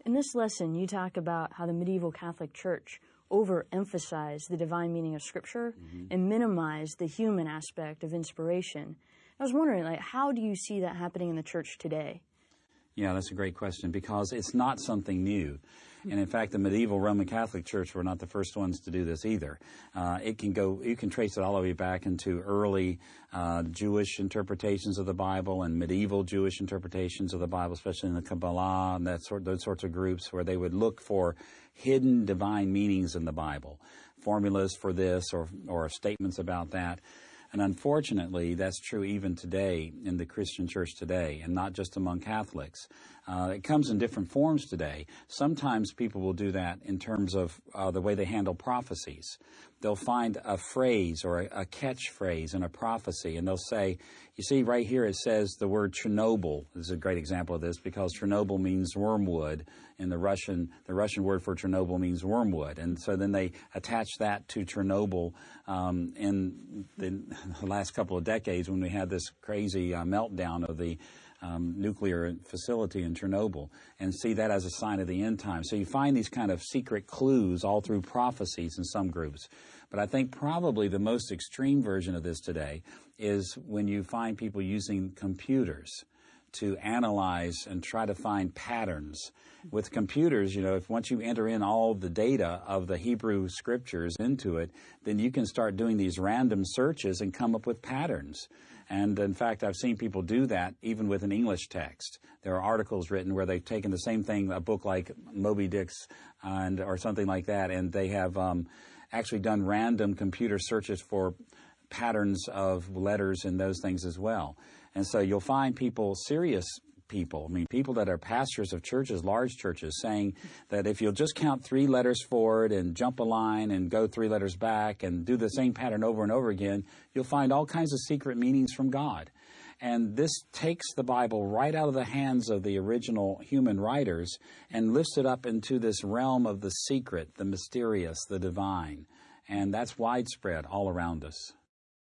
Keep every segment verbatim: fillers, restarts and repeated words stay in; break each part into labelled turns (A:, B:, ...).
A: in this lesson, you talk about how the medieval Catholic Church overemphasized the divine meaning of Scripture mm-hmm. and minimized the human aspect of inspiration. I was wondering, like, how do you see that happening in the church today?
B: Yeah, that's a great question, because it's not something new. And in fact, the medieval Roman Catholic Church were not the first ones to do this either. Uh, it can go, you can trace it all the way back into early uh, Jewish interpretations of the Bible and medieval Jewish interpretations of the Bible, especially in the Kabbalah and that sort, those sorts of groups where they would look for hidden divine meanings in the Bible, formulas for this or, or statements about that. And unfortunately, that's true even today in the Christian church today, and not just among Catholics. Uh, it comes in different forms today. Sometimes people will do that in terms of uh, the way they handle prophecies. They'll find a phrase or a, a catchphrase in a prophecy, and they'll say, you see, right here it says the word Chernobyl. This is a great example of this, because Chernobyl means wormwood. In the Russian, the Russian word for Chernobyl means wormwood. And so then they attach that to Chernobyl um, in the last couple of decades when we had this crazy uh, meltdown of the um, nuclear facility in Chernobyl, and see that as a sign of the end time. So you find these kind of secret clues all through prophecies in some groups. But I think probably the most extreme version of this today is when you find people using computers to analyze and try to find patterns. With computers, you know, if once you enter in all the data of the Hebrew scriptures into it, then you can start doing these random searches and come up with patterns. And in fact, I've seen people do that even with an English text. There are articles written where they've taken the same thing, a book like Moby Dick's and or something like that, and they have um, actually done random computer searches for patterns of letters and those things as well. And so you'll find people, serious people, I mean, people that are pastors of churches, large churches, saying that if you'll just count three letters forward and jump a line and go three letters back and do the same pattern over and over again, you'll find all kinds of secret meanings from God. And this takes the Bible right out of the hands of the original human writers and lifts it up into this realm of the secret, the mysterious, the divine. And that's widespread all around us.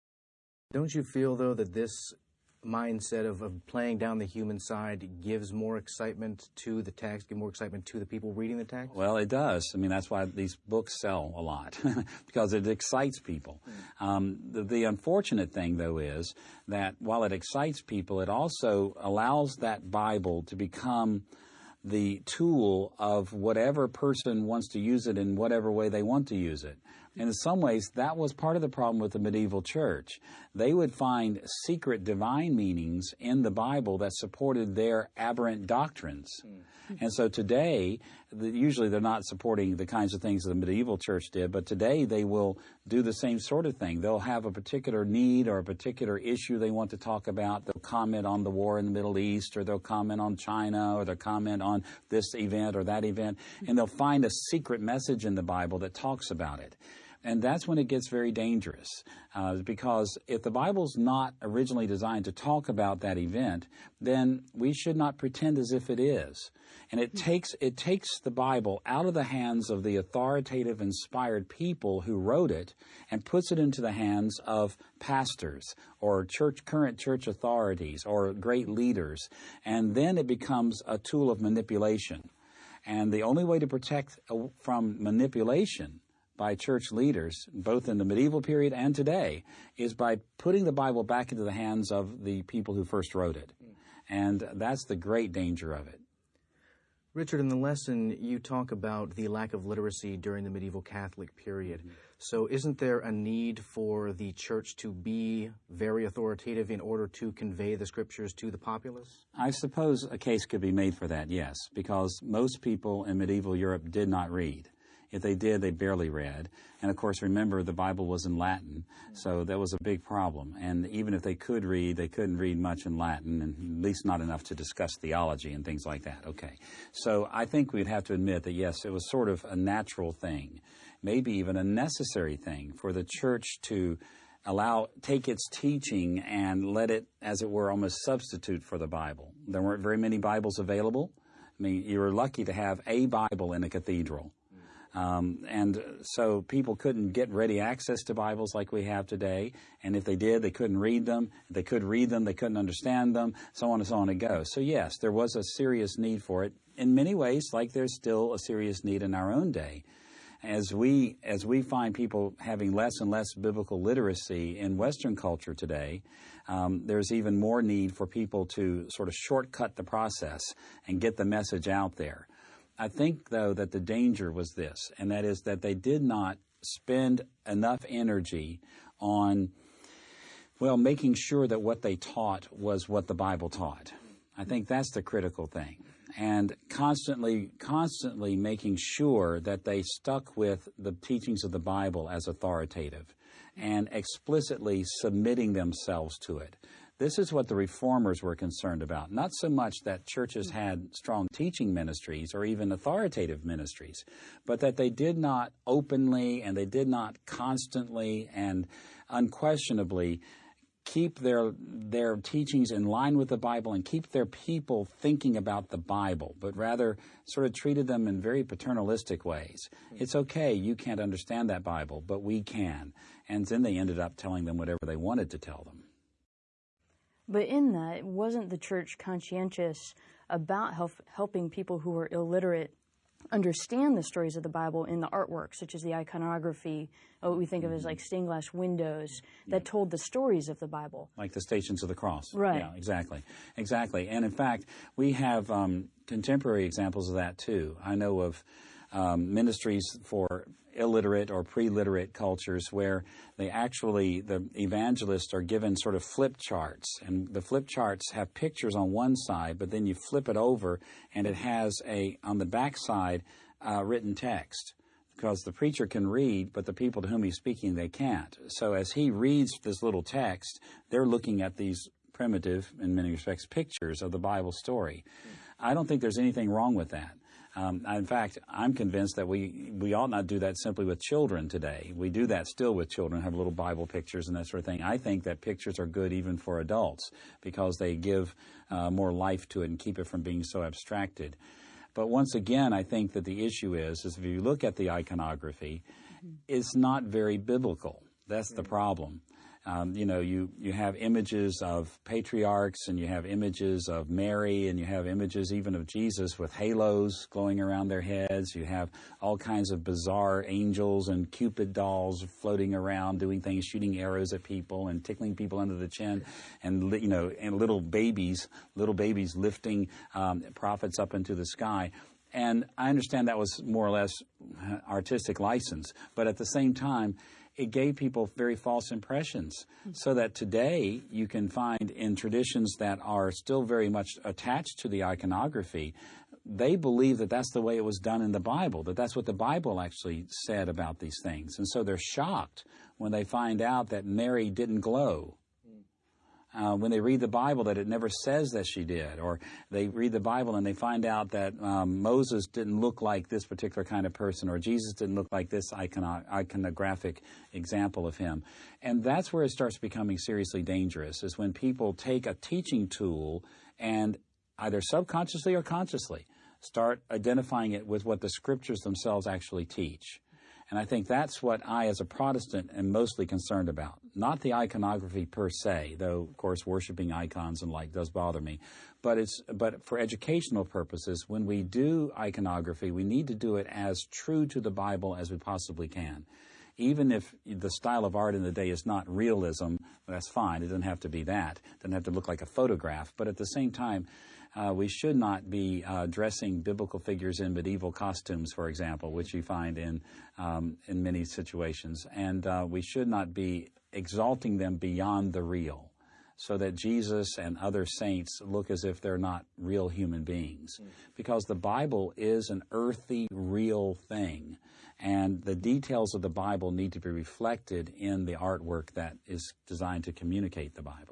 C: Don't you feel, though, that this mindset of, of playing down the human side gives more excitement to the text, gives more excitement to the people reading the text?
B: Well, it does. I mean, that's why these books sell a lot, because it excites people. Mm. Um, the, the unfortunate thing, though, is that while it excites people, it also allows that Bible to become the tool of whatever person wants to use it in whatever way they want to use it. And in some ways, that was part of the problem with the medieval church. They would find secret divine meanings in the Bible that supported their aberrant doctrines. Mm. And so today, the, usually they're not supporting the kinds of things the medieval church did, but today they will do the same sort of thing. They'll have a particular need or a particular issue they want to talk about. They'll comment on the war in the Middle East, or they'll comment on China, or they'll comment on this event or that event, and they'll find a secret message in the Bible that talks about it. And that's when it gets very dangerous, uh, because if the Bible's not originally designed to talk about that event, then we should not pretend as if it is. And it takes it takes the Bible out of the hands of the authoritative, inspired people who wrote it and puts it into the hands of pastors or church current church authorities or great leaders. And then it becomes a tool of manipulation. And the only way to protect from manipulation by church leaders, both in the medieval period and today, is by putting the Bible back into the hands of the people who first wrote it. And that's the great danger of it.
C: Richard, in the lesson, you talk about the lack of literacy during the medieval Catholic period. Mm-hmm. So isn't there a need for the church to be very authoritative in order to convey the scriptures to the populace?
B: I suppose a case could be made for that, yes, because most people in medieval Europe did not read. If they did, they barely read. And, of course, remember, the Bible was in Latin, so that was a big problem. And even if they could read, they couldn't read much in Latin, and at least not enough to discuss theology and things like that. Okay. So I think we'd have to admit that, yes, it was sort of a natural thing, maybe even a necessary thing for the church to allow, take its teaching and let it, as it were, almost substitute for the Bible. There weren't very many Bibles available. I mean, you were lucky to have a Bible in a cathedral. Um, and so people couldn't get ready access to Bibles like we have today. And if they did, they couldn't read them. If they could read them, they couldn't understand them, so on and so on it goes. So yes, there was a serious need for it in many ways, like there's still a serious need in our own day. As we, as we find people having less and less biblical literacy in Western culture today, um, there's even more need for people to sort of shortcut the process and get the message out there. I think, though, that the danger was this, and that is that they did not spend enough energy on, well, making sure that what they taught was what the Bible taught. I think that's the critical thing. And constantly, constantly making sure that they stuck with the teachings of the Bible as authoritative and explicitly submitting themselves to it. This is what the reformers were concerned about. Not so much that churches had strong teaching ministries or even authoritative ministries, but that they did not openly and they did not constantly and unquestionably keep their their teachings in line with the Bible and keep their people thinking about the Bible, but rather sort of treated them in very paternalistic ways. It's okay, you can't understand that Bible, but we can. And then they ended up telling them whatever they wanted to tell them.
A: But in that, wasn't the church conscientious about help, helping people who were illiterate understand the stories of the Bible in the artwork, such as the iconography, what we think of as like stained glass windows that told the stories of the Bible?
B: Like the Stations of the Cross.
A: Right.
B: Yeah, exactly. Exactly. And in fact, we have um, contemporary examples of that too. I know of um, ministries for illiterate or pre-literate cultures where they actually, the evangelists are given sort of flip charts, and the flip charts have pictures on one side, but then you flip it over and it has a, on the back side, uh, written text, because the preacher can read, but the people to whom he's speaking, they can't. So as he reads this little text, they're looking at these primitive, in many respects, pictures of the Bible story. I don't think there's anything wrong with that. Um, in fact, I'm convinced that we, we ought not do that simply with children today. We do that still with children, have little Bible pictures and that sort of thing. I think that pictures are good even for adults because they give uh, more life to it and keep it from being so abstracted. But once again, I think that the issue is, is if you look at the iconography, mm-hmm. it's not very biblical. That's the problem. Um, you know, you, you have images of patriarchs and you have images of Mary and you have images even of Jesus with halos glowing around their heads. You have all kinds of bizarre angels and Cupid dolls floating around doing things, shooting arrows at people and tickling people under the chin, and, you know, and little babies, little babies lifting um, prophets up into the sky. And I understand that was more or less artistic license, but at the same time, it gave people very false impressions, so that today you can find in traditions that are still very much attached to the iconography, they believe that that's the way it was done in the Bible, that that's what the Bible actually said about these things. And so they're shocked when they find out that Mary didn't glow. Uh, when they read the Bible, that it never says that she did, or they read the Bible and they find out that um, Moses didn't look like this particular kind of person, or Jesus didn't look like this icono- iconographic example of him. And that's where it starts becoming seriously dangerous, is when people take a teaching tool and either subconsciously or consciously start identifying it with what the scriptures themselves actually teach. And I think that's what I, as a Protestant, am mostly concerned about. Not the iconography per se, though, of course, worshiping icons and like does bother me. But it's but for educational purposes, when we do iconography, we need to do it as true to the Bible as we possibly can. Even if the style of art in the day is not realism, that's fine. It doesn't have to be that. It doesn't have to look like a photograph. But at the same time, Uh, we should not be uh, dressing biblical figures in medieval costumes, for example, which you find in um, in many situations. And uh, we should not be exalting them beyond the real, so that Jesus and other saints look as if they're not real human beings. Because the Bible is an earthy, real thing. And the details of the Bible need to be reflected in the artwork that is designed to communicate the Bible.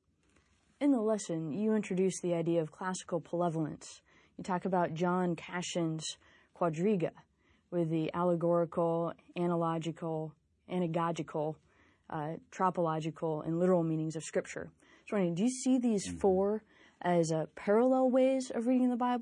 A: In the lesson, you introduce the idea of classical polyvalence. You talk about John Cashin's quadriga, with the allegorical, analogical, anagogical, uh, tropological, and literal meanings of Scripture. So, do you see these four as uh, parallel ways of reading the Bible,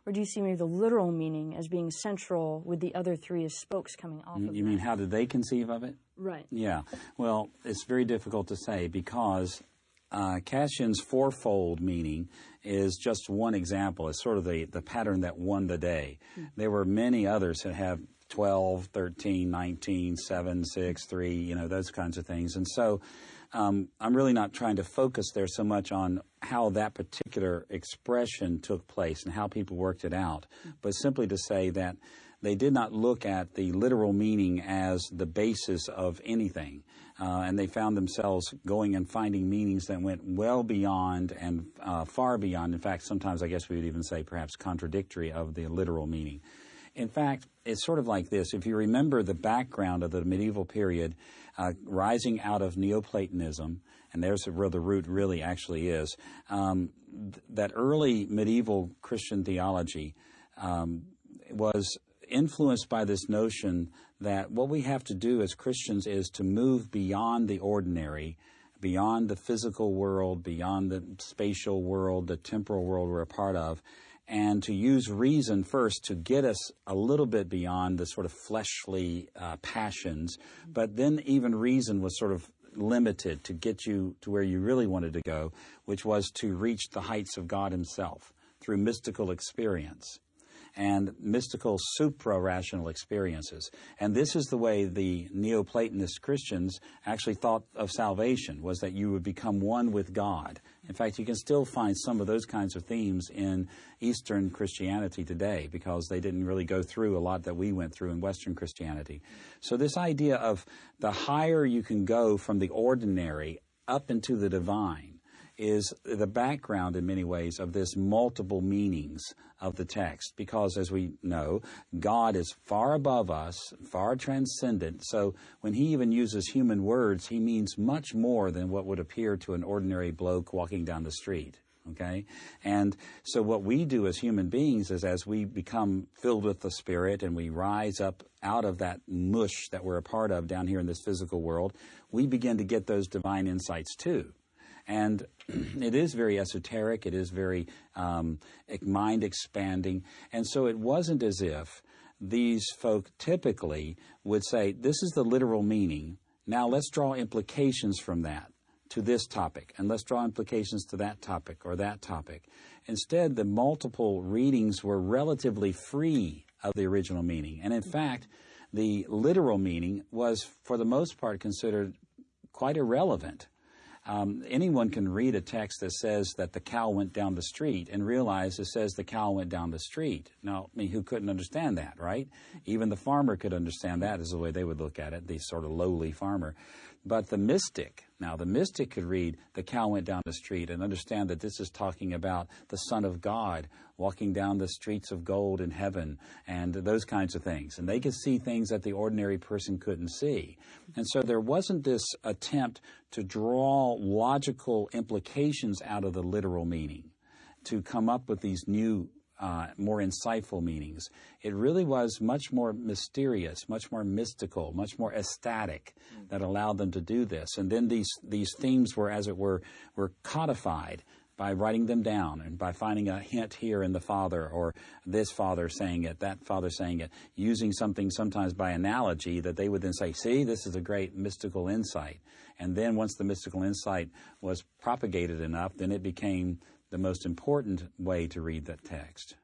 A: or do you see maybe the literal meaning as being central with the other three as spokes coming off
B: You
A: of
B: you
A: that?
B: mean how did they conceive of it?
A: Right.
B: Yeah. Well, it's very difficult to say because uh, Cassian's fourfold meaning is just one example. It's sort of the, the pattern that won the day. Mm. There were many others that have twelve, thirteen, nineteen, seven, six, three, you know, those kinds of things. And so um, I'm really not trying to focus there so much on how that particular expression took place and how people worked it out, mm. but simply to say that they did not look at the literal meaning as the basis of anything. Uh, and they found themselves going and finding meanings that went well beyond and uh, far beyond. In fact, sometimes I guess we would even say perhaps contradictory of the literal meaning. In fact, it's sort of like this. If you remember the background of the medieval period, uh, rising out of Neoplatonism, and there's where the root really actually is, um, th- that early medieval Christian theology um, was influenced by this notion that what we have to do as Christians is to move beyond the ordinary, beyond the physical world, beyond the spatial world, the temporal world we're a part of, and to use reason first to get us a little bit beyond the sort of fleshly uh, passions, but then even reason was sort of limited to get you to where you really wanted to go, which was to reach the heights of God himself through mystical experience and mystical supra-rational experiences. And this is the way the Neoplatonist Christians actually thought of salvation, was that you would become one with God. In fact, you can still find some of those kinds of themes in Eastern Christianity today because they didn't really go through a lot that we went through in Western Christianity. So this idea of the higher you can go from the ordinary up into the divine is the background in many ways of this multiple meanings of the text, because as we know, God is far above us, far transcendent. So when he even uses human words, he means much more than what would appear to an ordinary bloke walking down the street. Okay? And so what we do as human beings is as we become filled with the Spirit and we rise up out of that mush that we're a part of down here in this physical world, we begin to get those divine insights too. And it is very esoteric, it is very um, mind-expanding, and so it wasn't as if these folk typically would say, this is the literal meaning, now let's draw implications from that to this topic, and let's draw implications to that topic or that topic. Instead, the multiple readings were relatively free of the original meaning, and in fact, the literal meaning was, for the most part, considered quite irrelevant. Um, anyone can read a text that says that the cow went down the street and realize it says the cow went down the street. Now, I mean, who couldn't understand that, right? Even the farmer could understand that is the way they would look at it, the sort of lowly farmer. But the mystic, now the mystic could read the cow went down the street and understand that this is talking about the Son of God walking down the streets of gold in heaven and those kinds of things. And they could see things that the ordinary person couldn't see. And so there wasn't this attempt to draw logical implications out of the literal meaning, to come up with these new Uh, more insightful meanings. It really was much more mysterious, much more mystical, much more ecstatic that allowed them to do this. And then these these themes were, as it were, were codified by writing them down and by finding a hint here in the Father or this Father saying it, that Father saying it, using something sometimes by analogy that they would then say, see, this is a great mystical insight. And then once the mystical insight was propagated enough, then it became the most important way to read that text.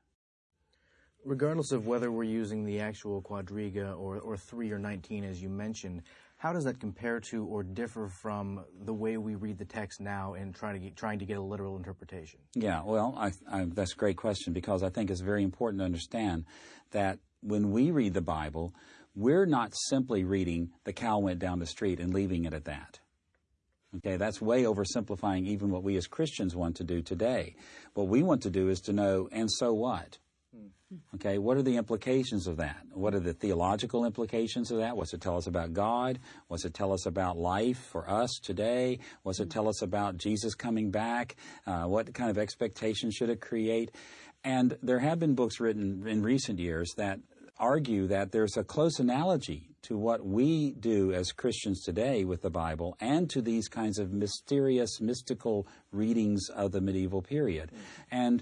C: Regardless of whether we're using the actual quadriga or, or three or nineteen, as you mentioned, how does that compare to or differ from the way we read the text now in trying to get, trying to get a literal interpretation?
B: Yeah, well, I, I, that's a great question because I think it's very important to understand that when we read the Bible, we're not simply reading the cow went down the street and leaving it at that. Okay, that's way oversimplifying even what we as Christians want to do today. What we want to do is to know, and so what? Okay, what are the implications of that? What are the theological implications of that? What's it tell us about God? What's it tell us about life for us today? What's it tell us about Jesus coming back? Uh, what kind of expectations should it create? And there have been books written in recent years that argue that there's a close analogy to what we do as Christians today with the Bible and to these kinds of mysterious, mystical readings of the medieval period. And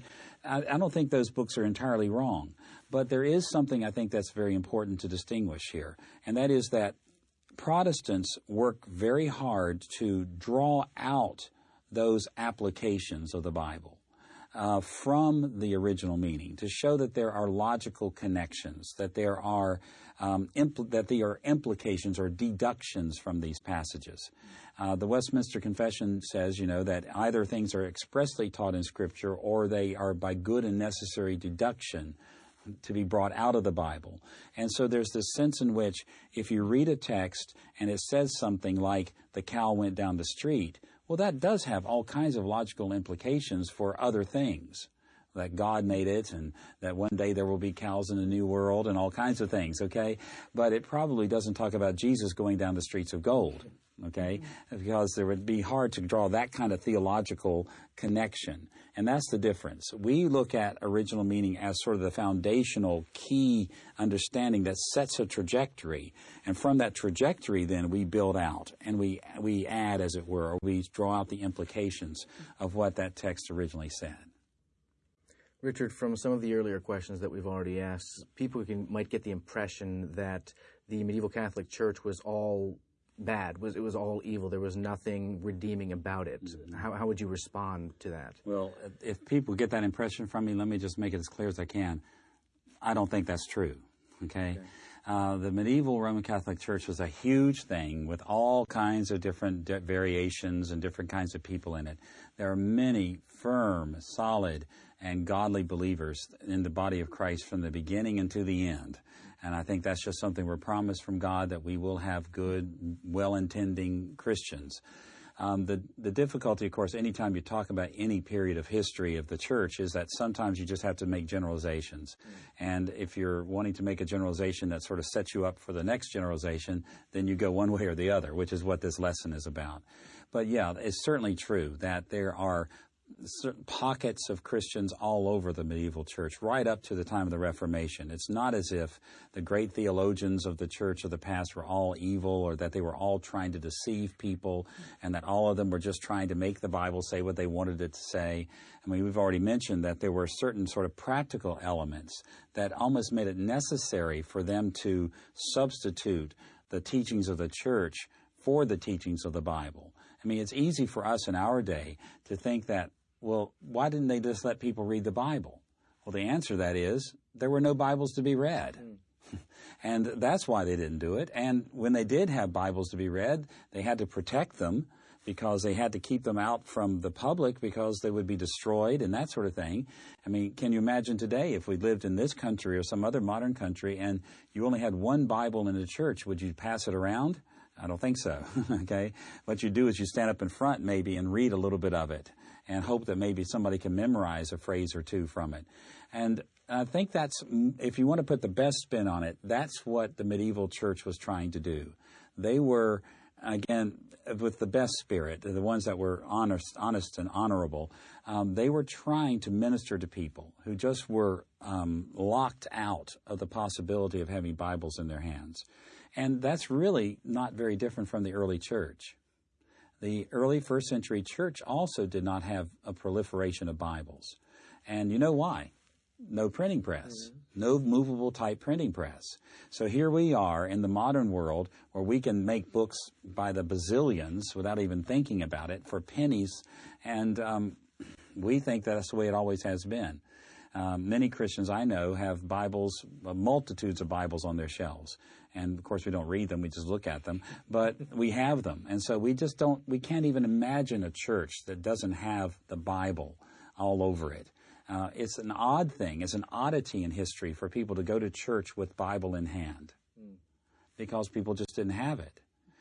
B: I, I don't think those books are entirely wrong. But there is something I think that's very important to distinguish here, and that is that Protestants work very hard to draw out those applications of the Bible uh, from the original meaning, to show that there are logical connections, that there are um, impl- that there are implications or deductions from these passages. Uh, the Westminster Confession says, you know, that either things are expressly taught in Scripture or they are by good and necessary deduction to be brought out of the Bible. And so there's this sense in which if you read a text and it says something like the cow went down the street, well, that does have all kinds of logical implications for other things, that God made it and that one day there will be cows in the new world and all kinds of things, okay? But it probably doesn't talk about Jesus going down the streets of gold, okay? Mm-hmm. Because it would be hard to draw that kind of theological connection. And that's the difference. We look at original meaning as sort of the foundational key understanding that sets a trajectory. And from that trajectory, then, we build out and we we add, as it were, or we draw out the implications of what that text originally said.
C: Richard, from some of the earlier questions that we've already asked, people can, might get the impression that the medieval Catholic Church was all bad, was it was all evil. There was nothing redeeming about it. Mm-hmm. How, how would you respond to that?
B: Well, if people get that impression from me, let me just make it as clear as I can. I don't think that's true, okay? okay. Uh, the medieval Roman Catholic Church was a huge thing with all kinds of different de- variations and different kinds of people in it. There are many firm, solid, and godly believers in the body of Christ from the beginning and to the end. And I think that's just something we're promised from God, that we will have good, well-intending Christians. Um, the, the difficulty, of course, anytime you talk about any period of history of the church is that sometimes you just have to make generalizations. Mm. And if you're wanting to make a generalization that sort of sets you up for the next generalization, then you go one way or the other, which is what this lesson is about. But yeah, it's certainly true that there are certain pockets of Christians all over the medieval church, right up to the time of the Reformation. It's not as if the great theologians of the church of the past were all evil, or that they were all trying to deceive people, and that all of them were just trying to make the Bible say what they wanted it to say. I mean, we've already mentioned that there were certain sort of practical elements that almost made it necessary for them to substitute the teachings of the church for the teachings of the Bible. I mean, it's easy for us in our day to think that, well, why didn't they just let people read the Bible? Well, the answer to that is there were no Bibles to be read. Mm. And that's why they didn't do it. And when they did have Bibles to be read, they had to protect them because they had to keep them out from the public because they would be destroyed and that sort of thing. I mean, can you imagine today if we lived in this country or some other modern country and you only had one Bible in the church, would you pass it around? I don't think so, okay? What you do is you stand up in front maybe and read a little bit of it and hope that maybe somebody can memorize a phrase or two from it. And I think that's, if you want to put the best spin on it, that's what the medieval church was trying to do. They were, again, with the best spirit, the ones that were honest, honest and honorable, um, they were trying to minister to people who just were um, locked out of the possibility of having Bibles in their hands. And that's really not very different from the early church. The early first century church also did not have a proliferation of Bibles. And you know why? No printing press, mm-hmm. no movable type printing press. So here we are in the modern world where we can make books by the bazillions without even thinking about it for pennies. And um, we think that's the way it always has been. Um, many Christians I know have Bibles, uh, multitudes of Bibles on their shelves. And, of course, we don't read them, we just look at them. But we have them. And so we just don't, we can't even imagine a church that doesn't have the Bible all over it. Uh, it's an odd thing. It's an oddity in history for people to go to church with Bible in hand because people just didn't have it.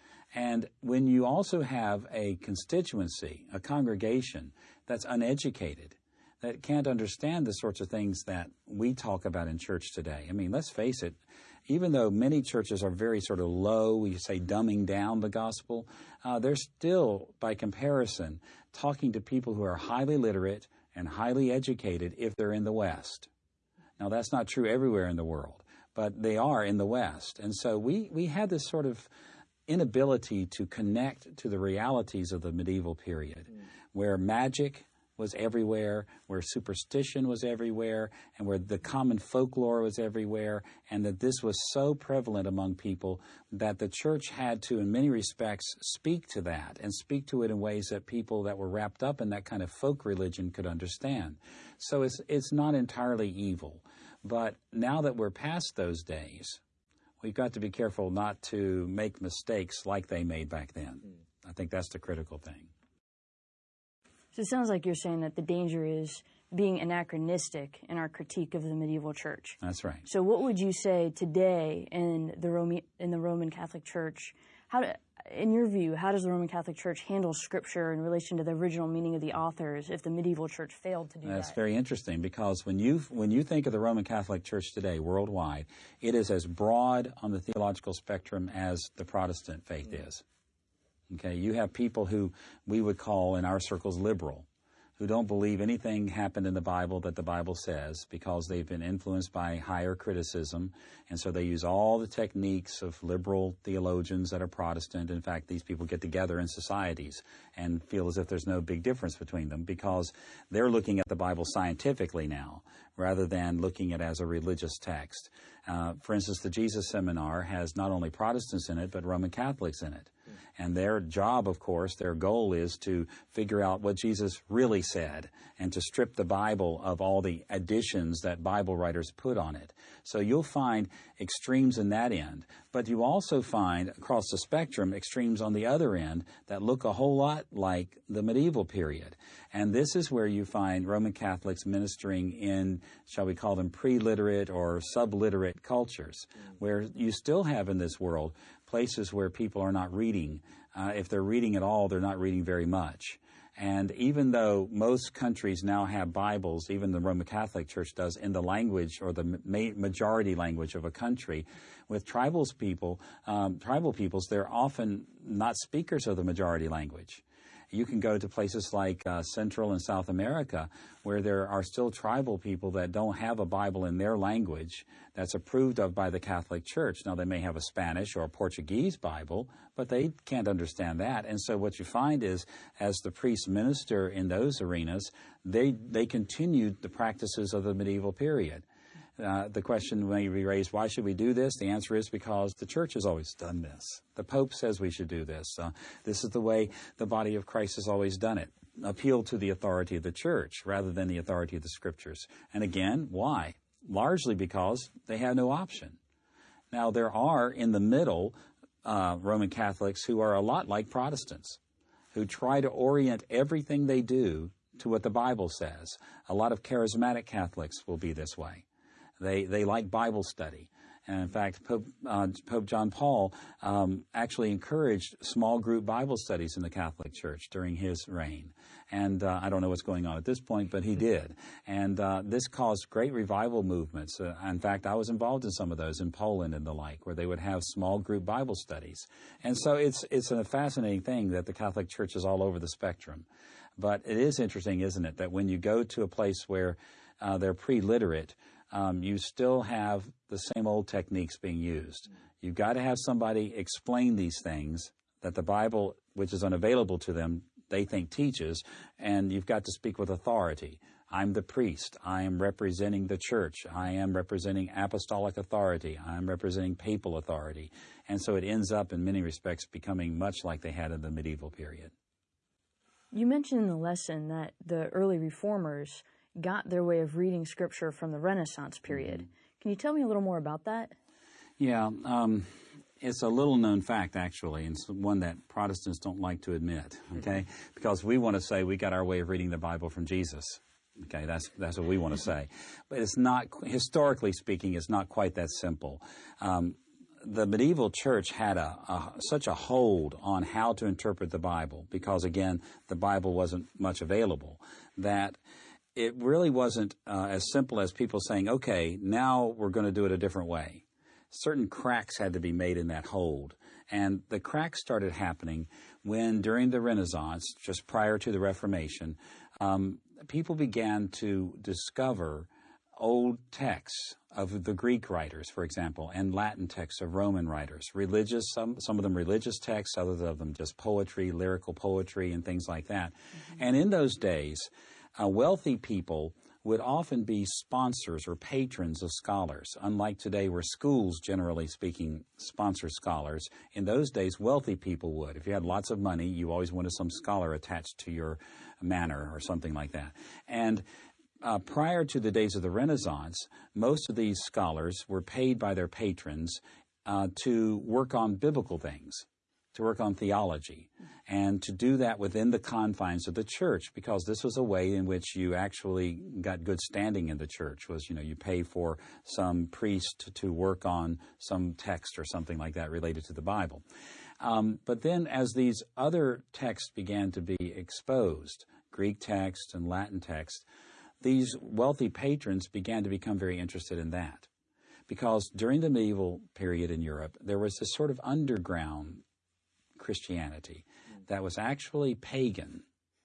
B: And when you also have a constituency, a congregation that's uneducated, that can't understand the sorts of things that we talk about in church today. I mean, let's face it, even though many churches are very sort of low, we say dumbing down the gospel, uh, they're still, by comparison, talking to people who are highly literate and highly educated if they're in the West. Now, that's not true everywhere in the world, but they are in the West. And so we, we had this sort of inability to connect to the realities of the medieval period, mm. where magic was everywhere, where superstition was everywhere, and where the common folklore was everywhere, and that this was so prevalent among people that the church had to, in many respects, speak to that, and speak to it in ways that people that were wrapped up in that kind of folk religion could understand. So it's, it's not entirely evil. But now that we're past those days, we've got to be careful not to make mistakes like they made back then. I think that's the critical thing.
A: So it sounds like you're saying that the danger is being anachronistic in our critique of the medieval church.
B: That's right.
A: So what would you say today in the Roman, in the Roman Catholic Church? How do, in your view, how does the Roman Catholic Church handle Scripture in relation to the original meaning of the authors if the medieval church failed to do
B: That's
A: that?
B: very interesting, because when you when you think of the Roman Catholic Church today worldwide, it is as broad on the theological spectrum as the Protestant faith is. Okay, you have people who we would call in our circles liberal, who don't believe anything happened in the Bible that the Bible says because they've been influenced by higher criticism, and so they use all the techniques of liberal theologians that are Protestant. In fact, these people get together in societies and feel as if there's no big difference between them because they're looking at the Bible scientifically now rather than looking at it as a religious text. Uh, for instance, the Jesus Seminar has not only Protestants in it, but Roman Catholics in it. And their job, of course, their goal is to figure out what Jesus really said and to strip the Bible of all the additions that Bible writers put on it. So you'll find extremes in that end, but you also find across the spectrum extremes on the other end that look a whole lot like the medieval period. And this is where you find Roman Catholics ministering in, shall we call them, pre-literate or subliterate cultures, where you still have in this world places where people are not reading. Uh, if they're reading at all, they're not reading very much. And even though most countries now have Bibles, even the Roman Catholic Church does, in the language or the ma- majority language of a country, with tribals people, um, tribal peoples, they're often not speakers of the majority language. You can go to places like uh, Central and South America where there are still tribal people that don't have a Bible in their language that's approved of by the Catholic Church. Now, they may have a Spanish or a Portuguese Bible, but they can't understand that. And so what you find is, as the priests minister in those arenas, they, they continued the practices of the medieval period. Uh, the question may be raised, why should we do this? The answer is because the church has always done this. The Pope says we should do this. Uh, this is the way the body of Christ has always done it. Appeal to the authority of the church rather than the authority of the Scriptures. And again, why? Largely because they have no option. Now, there are in the middle uh, Roman Catholics who are a lot like Protestants, who try to orient everything they do to what the Bible says. A lot of charismatic Catholics will be this way. They they like Bible study. And in fact, Pope, uh, Pope John Paul um, actually encouraged small group Bible studies in the Catholic Church during his reign. And uh, I don't know what's going on at this point, but he did. And uh, this caused great revival movements. Uh, in fact, I was involved in some of those in Poland and the like, where they would have small group Bible studies. And so it's it's a fascinating thing that the Catholic Church is all over the spectrum. But it is interesting, isn't it, that when you go to a place where uh, they're pre-literate, Um, you still have the same old techniques being used. You've got to have somebody explain these things that the Bible, which is unavailable to them, they think teaches, and you've got to speak with authority. I'm the priest. I am representing the church. I am representing apostolic authority. I am representing papal authority. And so it ends up, in many respects, becoming much like they had in the medieval period.
A: You mentioned in the lesson that the early reformers got their way of reading Scripture from the Renaissance period. Mm-hmm. Can you tell me a little more about that?
B: Yeah, um, it's a little-known fact, actually, and it's one that Protestants don't like to admit, okay? Mm-hmm. Because we want to say we got our way of reading the Bible from Jesus. Okay, that's that's what we want to say. But it's not, historically speaking, it's not quite that simple. Um, the medieval church had a, a such a hold on how to interpret the Bible because, again, the Bible wasn't much available, that it really wasn't uh, as simple as people saying, okay, now we're going to do it a different way. Certain cracks had to be made in that hold. And the cracks started happening when, during the Renaissance, just prior to the Reformation, um, people began to discover old texts of the Greek writers, for example, and Latin texts of Roman writers, religious, some, some of them religious texts, others of them just poetry, lyrical poetry, and things like that. Mm-hmm. And in those days, uh, wealthy people would often be sponsors or patrons of scholars. Unlike today where schools, generally speaking, sponsor scholars, in those days wealthy people would. If you had lots of money, you always wanted some scholar attached to your manor or something like that. And uh, prior to the days of the Renaissance, most of these scholars were paid by their patrons uh, to work on biblical things, to work on theology, and to do that within the confines of the church, because this was a way in which you actually got good standing in the church, was, you know, you pay for some priest to work on some text or something like that related to the Bible. Um, but then as these other texts began to be exposed, Greek text and Latin text, these wealthy patrons began to become very interested in that. Because during the medieval period in Europe, there was this sort of underground Christianity that was actually pagan,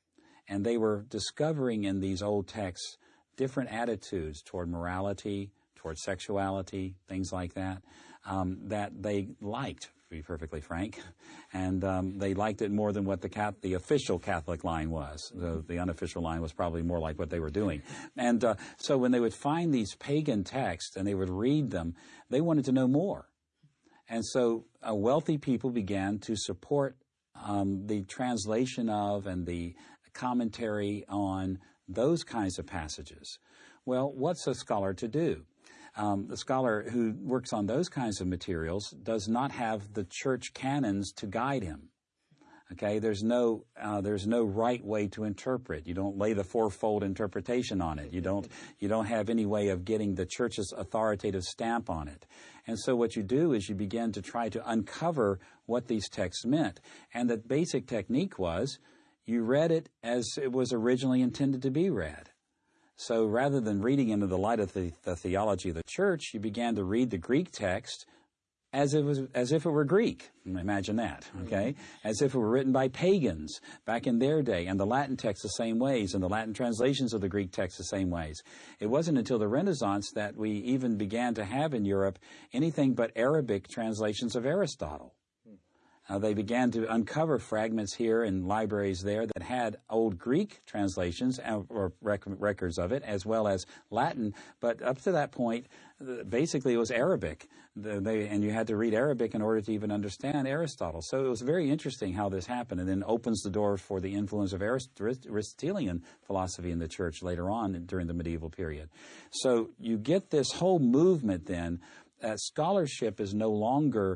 B: and they were discovering in these old texts different attitudes toward morality, toward sexuality, things like that, um, that they liked, to be perfectly frank, and um, they liked it more than what the cat, the official Catholic line was. The, the unofficial line was probably more like what they were doing. And uh, so when they would find these pagan texts and they would read them, they wanted to know more. And so uh, wealthy people began to support um, the translation of and the commentary on those kinds of passages. Well, what's a scholar to do? Um, the scholar who works on those kinds of materials does not have the church canons to guide him. Okay, there's no uh, there's no right way to interpret. You don't lay the fourfold interpretation on it. You don't you don't have any way of getting the church's authoritative stamp on it. And so what you do is you begin to try to uncover what these texts meant. And the basic technique was you read it as it was originally intended to be read. So rather than reading into the light of the, the theology of the church, you began to read the Greek text as it was, as if it were Greek. Imagine that, okay? As if it were written by pagans back in their day, and the Latin text the same ways, and the Latin translations of the Greek text the same ways. It wasn't until the Renaissance that we even began to have in Europe anything but Arabic translations of Aristotle. Uh, they began to uncover fragments here in libraries there that had old Greek translations or rec- records of it, as well as Latin. But up to that point, basically it was Arabic. The, they, and you had to read Arabic in order to even understand Aristotle. So it was very interesting how this happened, and then opens the door for the influence of Arist- Aristotelian philosophy in the church later on during the medieval period. So you get this whole movement then that scholarship is no longer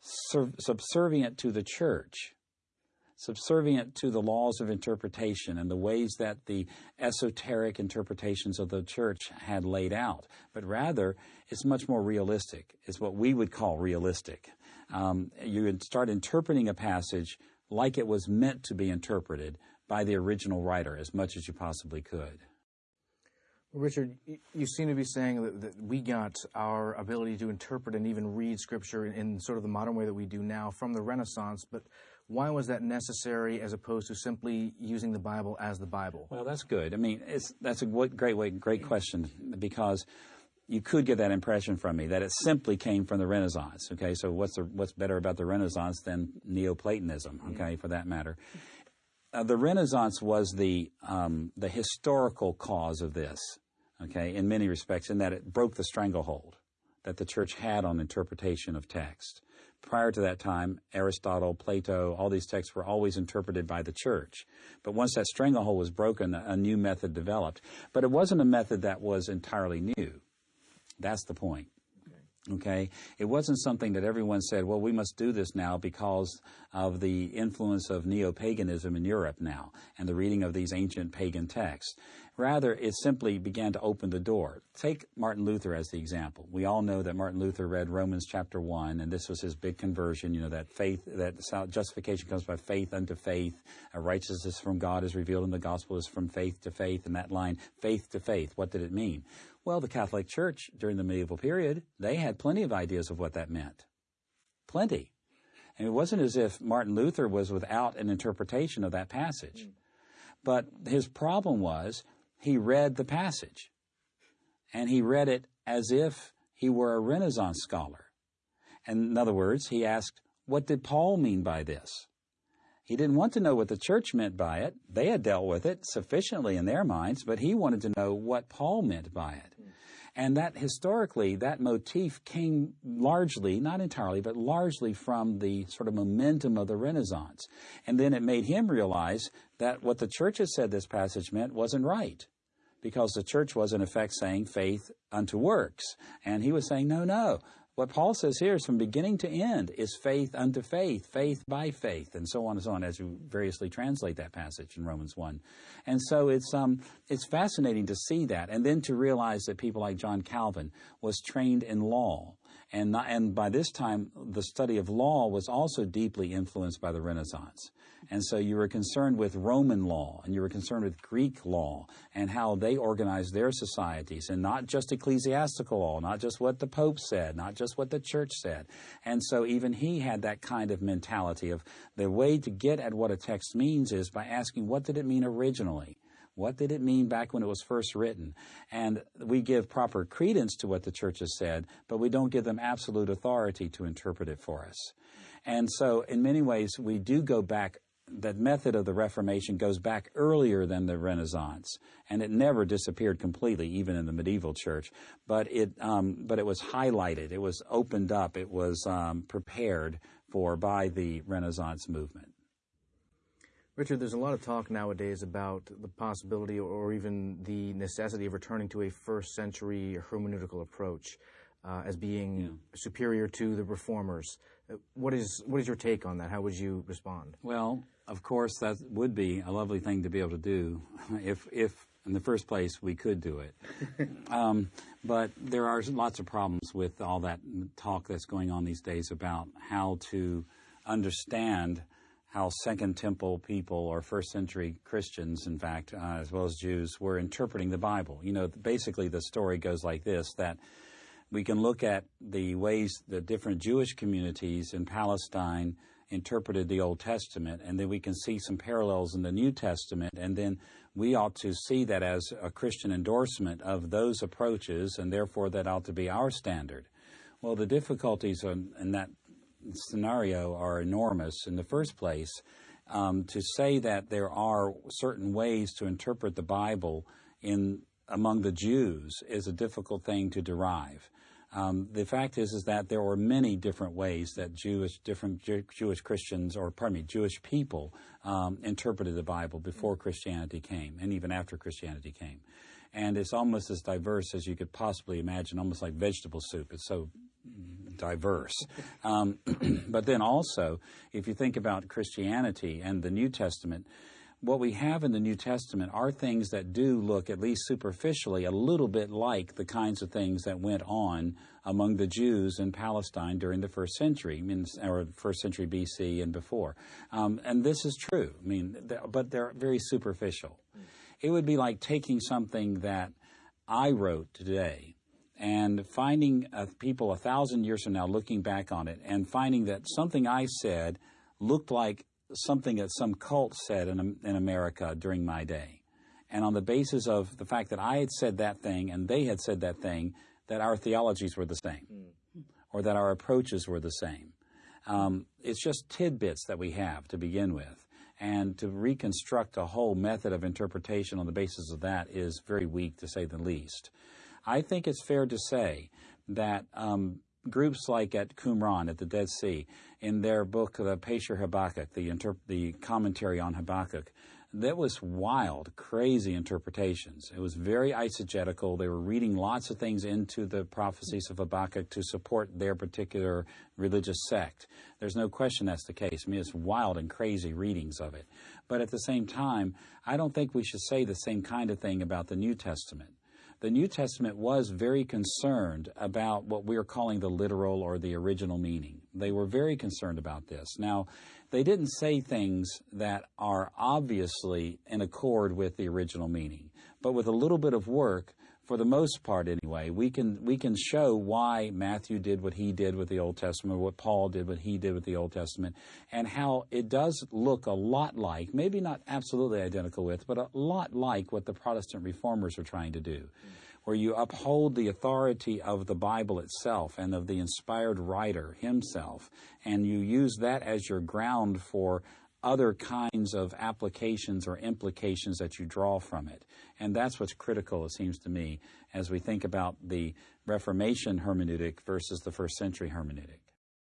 B: subservient to the church, subservient to the laws of interpretation and the ways that the esoteric interpretations of the church had laid out, but rather it's much more realistic. It's what we would call realistic. Um, you would start interpreting a passage like it was meant to be interpreted by the original writer as much as you possibly could.
C: Richard, you seem to be saying that, that we got our ability to interpret and even read Scripture in, in sort of the modern way that we do now from the Renaissance, but why was that necessary as opposed to simply using the Bible as the Bible?
B: Well, that's good. I mean, it's, that's a great way, great question, because you could get that impression from me that it simply came from the Renaissance. Okay, so what's the, what's better about the Renaissance than Neoplatonism? Okay, for that matter. Uh, the Renaissance was the um, the historical cause of this, okay, in many respects, in that it broke the stranglehold that the church had on interpretation of text. Prior to that time, Aristotle, Plato, all these texts were always interpreted by the church. But once that stranglehold was broken, a new method developed. But it wasn't a method that was entirely new. That's the point. Okay, it wasn't something that everyone said, well, we must do this now because of the influence of neo-paganism in Europe now and the reading of these ancient pagan texts. Rather, it simply began to open the door. Take Martin Luther as the example. We all know that Martin Luther read Romans chapter one, and this was his big conversion, you know, that faith, that justification comes by faith unto faith, a righteousness from God is revealed in the gospel is from faith to faith, and that line, faith to faith, what did it mean? Well, the Catholic Church during the medieval period, they had plenty of ideas of what that meant. Plenty. And it wasn't as if Martin Luther was without an interpretation of that passage. Mm. But his problem was he read the passage, and he read it as if he were a Renaissance scholar. And in other words, he asked, what did Paul mean by this? He didn't want to know what the church meant by it. They had dealt with it sufficiently in their minds, but he wanted to know what Paul meant by it. And that historically, that motif came largely, not entirely, but largely from the sort of momentum of the Renaissance. And then it made him realize that what the church had said this passage meant wasn't right, because the church was in effect saying faith unto works. And he was saying, no, no. What Paul says here is from beginning to end is faith unto faith, faith by faith, and so on and so on, as you variously translate that passage in Romans one. And so it's um it's fascinating to see that, and then to realize that people like John Calvin was trained in law. And, not, and by this time, the study of law was also deeply influenced by the Renaissance. And so you were concerned with Roman law, and you were concerned with Greek law, and how they organized their societies, and not just ecclesiastical law, not just what the Pope said, not just what the church said. And so even he had that kind of mentality of the way to get at what a text means is by asking, what did it mean originally? What did it mean back when it was first written? And we give proper credence to what the church has said, but we don't give them absolute authority to interpret it for us. And so in many ways, we do go back. That method of the Reformation goes back earlier than the Renaissance, and it never disappeared completely, even in the medieval church. But it, um, but it was highlighted, it was opened up, it was um, prepared for by the Renaissance movement.
C: Richard, there's a lot of talk nowadays about the possibility or even the necessity of returning to a first century hermeneutical approach uh, as being yeah. superior to the Reformers. Uh, what is what is your take on that? How would you respond?
B: Well, of course, that would be a lovely thing to be able to do if, if in the first place, we could do it. um, but there are lots of problems with all that talk that's going on these days about how to understand how Second Temple people or first century Christians, in fact, uh, as well as Jews, were interpreting the Bible. You know, basically the story goes like this, that we can look at the ways that different Jewish communities in Palestine interpreted the Old Testament, and then we can see some parallels in the New Testament, and then we ought to see that as a Christian endorsement of those approaches, and therefore that ought to be our standard. Well, the difficulties in, in that scenario are enormous. In the first place, um, to say that there are certain ways to interpret the Bible in among the Jews is a difficult thing to derive. Um, the fact is, is that there were many different ways that Jewish, different Jew, Jewish Christians, or pardon me, Jewish people um, interpreted the Bible before Christianity came, and even after Christianity came. And it's almost as diverse as you could possibly imagine, almost like vegetable soup. It's so diverse. Um, but then also, if you think about Christianity and the New Testament, what we have in the New Testament are things that do look, at least superficially, a little bit like the kinds of things that went on among the Jews in Palestine during the first century, I mean, or first century B C and before. Um, and this is true. I mean, but they're very superficial. It would be like taking something that I wrote today and finding uh, people a thousand years from now looking back on it and finding that something I said looked like something that some cult said in, in America during my day. And on the basis of the fact that I had said that thing and they had said that thing, that our theologies were the same, mm. or that our approaches were the same. Um, it's just tidbits that we have to begin with. And to reconstruct a whole method of interpretation on the basis of that is very weak, to say the least. I think it's fair to say that um, groups like at Qumran, at the Dead Sea, in their book, the Pesher Habakkuk, the, interp- the commentary on Habakkuk, that was wild, crazy interpretations. It was very eisegetical. They were reading lots of things into the prophecies of Habakkuk to support their particular religious sect. There's no question that's the case. I mean, it's wild and crazy readings of it. But at the same time, I don't think we should say the same kind of thing about the New Testament. The New Testament was very concerned about what we're calling the literal or the original meaning. They were very concerned about this. Now, they didn't say things that are obviously in accord with the original meaning. But with a little bit of work, for the most part anyway, we can we can show why Matthew did what he did with the Old Testament, or what Paul did what he did with the Old Testament, and how it does look a lot like, maybe not absolutely identical with, but a lot like what the Protestant reformers are trying to do, where you uphold the authority of the Bible itself and of the inspired writer himself, and you use that as your ground for other kinds of applications or implications that you draw from it. And that's what's critical, it seems to me, as we think about the Reformation hermeneutic versus the first century hermeneutic.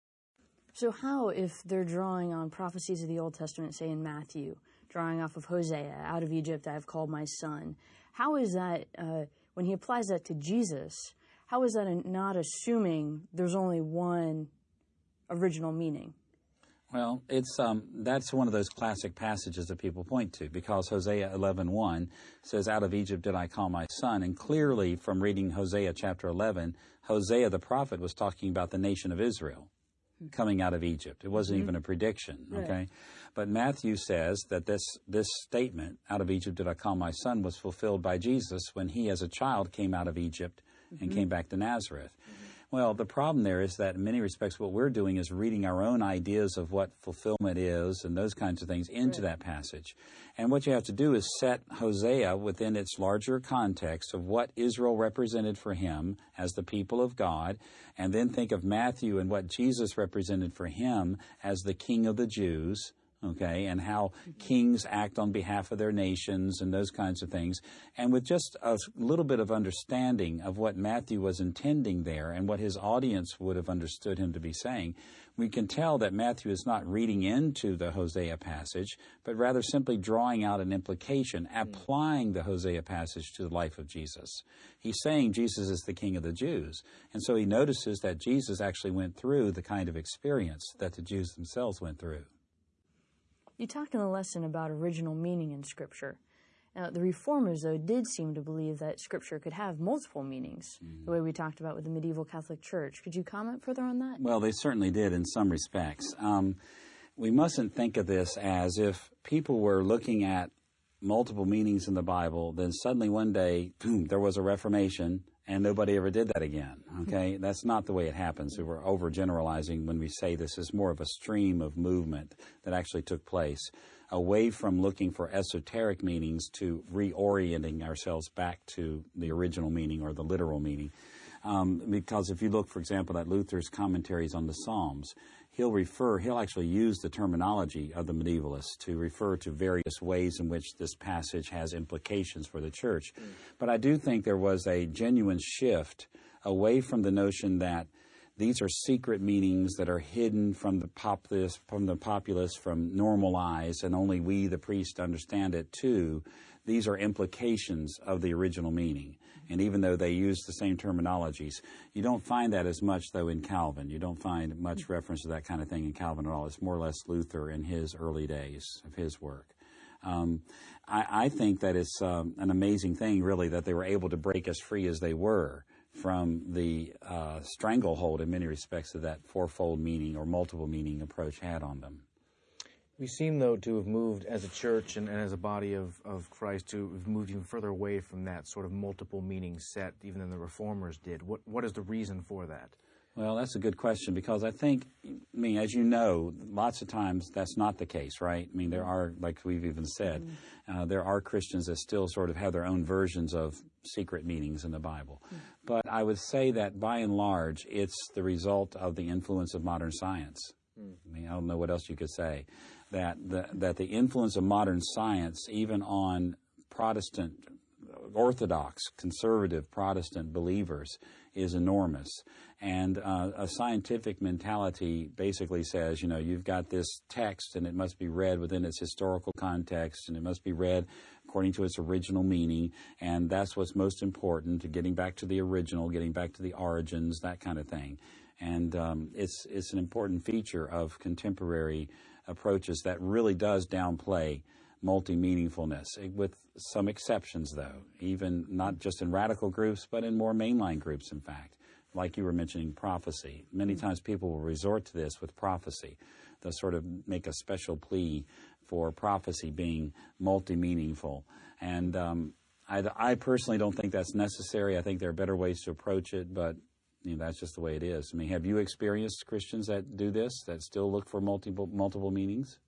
A: So how, if they're drawing on prophecies of the Old Testament, say in Matthew, drawing off of Hosea, out of Egypt I have called my son, how is that, uh, when he applies that to Jesus, how is that not assuming there's only one original meaning?
B: Well, it's um, that's one of those classic passages that people point to, because Hosea eleven one says, out of Egypt did I call my son. And clearly from reading Hosea chapter eleven, Hosea the prophet was talking about the nation of Israel coming out of Egypt. It wasn't mm-hmm. even a prediction, okay? Right. But Matthew says that this, this statement, out of Egypt did I call my son, was fulfilled by Jesus when he as a child came out of Egypt and mm-hmm. came back to Nazareth. Mm-hmm. Well, the problem there is that in many respects what we're doing is reading our own ideas of what fulfillment is and those kinds of things into right. that passage. And what you have to do is set Hosea within its larger context of what Israel represented for him as the people of God, and then think of Matthew and what Jesus represented for him as the King of the Jews, okay, and how kings act on behalf of their nations and those kinds of things. And with just a little bit of understanding of what Matthew was intending there and what his audience would have understood him to be saying, we can tell that Matthew is not reading into the Hosea passage, but rather simply drawing out an implication, applying the Hosea passage to the life of Jesus. He's saying Jesus is the King of the Jews. And so he notices that Jesus actually went through the kind of experience that the Jews themselves went through.
A: You talked in the lesson about original meaning in Scripture. Now, the Reformers, though, did seem to believe that Scripture could have multiple meanings, mm. the way we talked about with the medieval Catholic Church. Could you comment further on that?
B: Well, they certainly did in some respects. Um, we mustn't think of this as if people were looking at multiple meanings in the Bible, then suddenly one day, boom, there was a Reformation, and nobody ever did that again, okay? That's not the way it happens. We're overgeneralizing when we say this is more of a stream of movement that actually took place, away from looking for esoteric meanings to reorienting ourselves back to the original meaning or the literal meaning. Um, because if you look, for example, at Luther's commentaries on the Psalms, he'll refer, he'll actually use the terminology of the medievalists to refer to various ways in which this passage has implications for the church. Mm. But I do think there was a genuine shift away from the notion that these are secret meanings that are hidden from the populace, from the populace, from normal eyes, and only we, the priest, understand it, to these are implications of the original meaning. And even though they use the same terminologies, you don't find that as much, though, in Calvin. You don't find much reference to that kind of thing in Calvin at all. It's more or less Luther in his early days of his work. Um, I, I think that it's um, an amazing thing, really, that they were able to break as free as they were from the uh, stranglehold, in many respects, that that fourfold meaning or multiple meaning approach had on them.
C: We seem, though, to have moved as a church and, and as a body of, of Christ to have moved even further away from that sort of multiple meaning set, even than the Reformers did. What What is the reason for that?
B: Well, that's a good question, because I think, I mean, as you know, lots of times that's not the case, right? I mean, there are, like we've even said, mm-hmm. uh, there are Christians that still sort of have their own versions of secret meanings in the Bible. Mm-hmm. But I would say that by and large, it's the result of the influence of modern science. Mm. I mean, I don't know what else you could say. That the, that the influence of modern science, even on Protestant, Orthodox, conservative Protestant believers, is enormous. And uh, a scientific mentality basically says, you know, you've got this text and it must be read within its historical context, and it must be read according to its original meaning, and that's what's most important, to getting back to the original, getting back to the origins, that kind of thing. And um, it's it's an important feature of contemporary approaches that really does downplay multi-meaningfulness, with some exceptions, though, even not just in radical groups, but in more mainline groups, in fact. Like you were mentioning, prophecy. Many times people will resort to this with prophecy. They'll sort of make a special plea for prophecy being multi-meaningful. And um, I, I personally don't think that's necessary. I think there are better ways to approach it, but you know, that's just the way it is. I mean, have you experienced Christians that do this, that still look for multiple multiple meanings?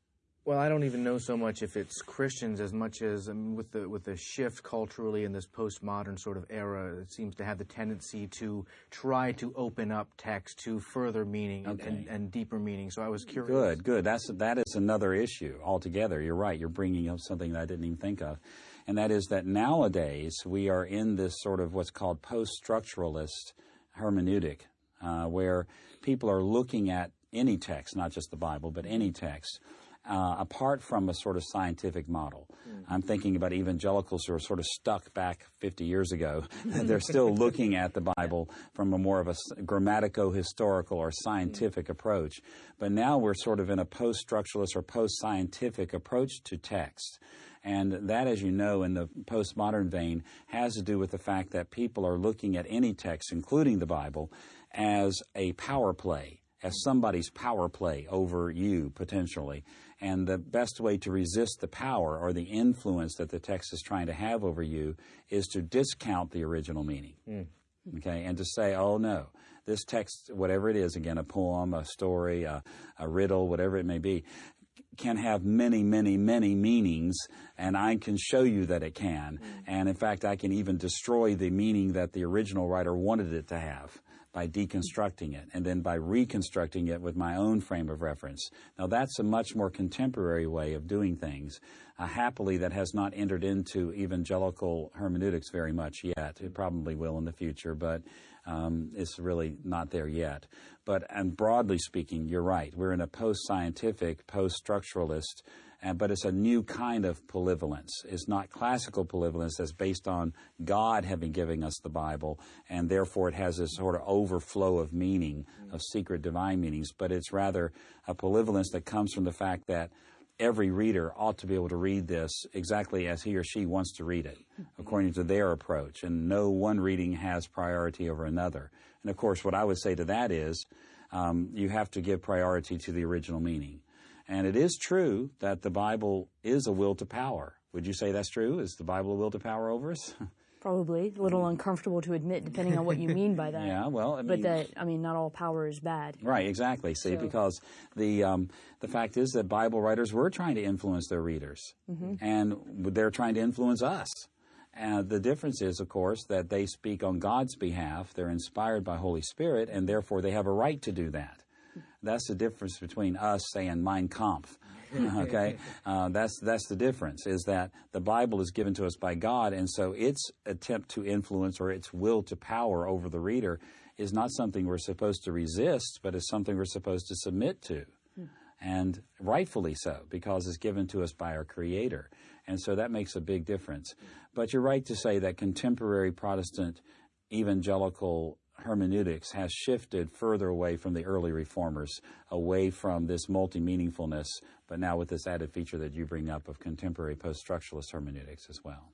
C: Well, I don't even know so much if it's Christians as much as I mean, with the with the shift culturally in this postmodern sort of era, it seems to have the tendency to try to open up text to further meaning and,
B: Okay.
C: and, and deeper meaning. So I was curious.
B: Good, good. That's that is another issue altogether. You're right. You're bringing up something that I didn't even think of, and that is that nowadays we are in this sort of what's called post-structuralist hermeneutic, uh, where people are looking at any text, not just the Bible, but any text, uh, apart from a sort of scientific model. Mm. I'm thinking about evangelicals who are sort of stuck back fifty years ago. They're still looking at the Bible from a more of a grammatico-historical or scientific mm. approach. But now we're sort of in a post-structuralist or post-scientific approach to text. And that, as you know, in the postmodern vein, has to do with the fact that people are looking at any text, including the Bible, as a power play, as somebody's power play over you, potentially. And the best way to resist the power or the influence that the text is trying to have over you is to discount the original meaning, mm. okay, and to say, oh, no, this text, whatever it is, again, a poem, a story, a, a riddle, whatever it may be, can have many, many, many meanings, and I can show you that it can. Mm. And, in fact, I can even destroy the meaning that the original writer wanted it to have by deconstructing it, and then by reconstructing it with my own frame of reference. Now, that's a much more contemporary way of doing things, uh, happily that has not entered into evangelical hermeneutics very much yet. It probably will in the future, but um, it's really not there yet. But, and broadly speaking, you're right. We're in a post-scientific, post-structuralist, Uh, but it's a new kind of polyvalence. It's not classical polyvalence that's based on God having given us the Bible, and therefore it has this sort of overflow of meaning, of secret divine meanings, but it's rather a polyvalence that comes from the fact that every reader ought to be able to read this exactly as he or she wants to read it, according to their approach, and no one reading has priority over another. And of course, what I would say to that is um, you have to give priority to the original meaning. And it is true that the Bible is a will to power. Would you say that's true? Is the Bible a will to power over us?
A: Probably. A little uncomfortable to admit, depending on what you mean by that.
B: Yeah, well, I mean,
A: but that, I mean, not all power is bad.
B: Right, exactly. See, so. because the um, the fact is that Bible writers were trying to influence their readers, mm-hmm. and they're trying to influence us. And the difference is, of course, that they speak on God's behalf. They're inspired by Holy Spirit, and therefore they have a right to do that. That's the difference between us saying Mein Kampf, okay? Uh, that's that's the difference, is that the Bible is given to us by God, and so its attempt to influence or its will to power over the reader is not something we're supposed to resist, but is something we're supposed to submit to, hmm. and rightfully so, because it's given to us by our Creator. And so that makes a big difference. But you're right to say that contemporary Protestant evangelical hermeneutics has shifted further away from the early reformers, away from this multi-meaningfulness, but now with this added feature that you bring up of contemporary post-structuralist hermeneutics as well.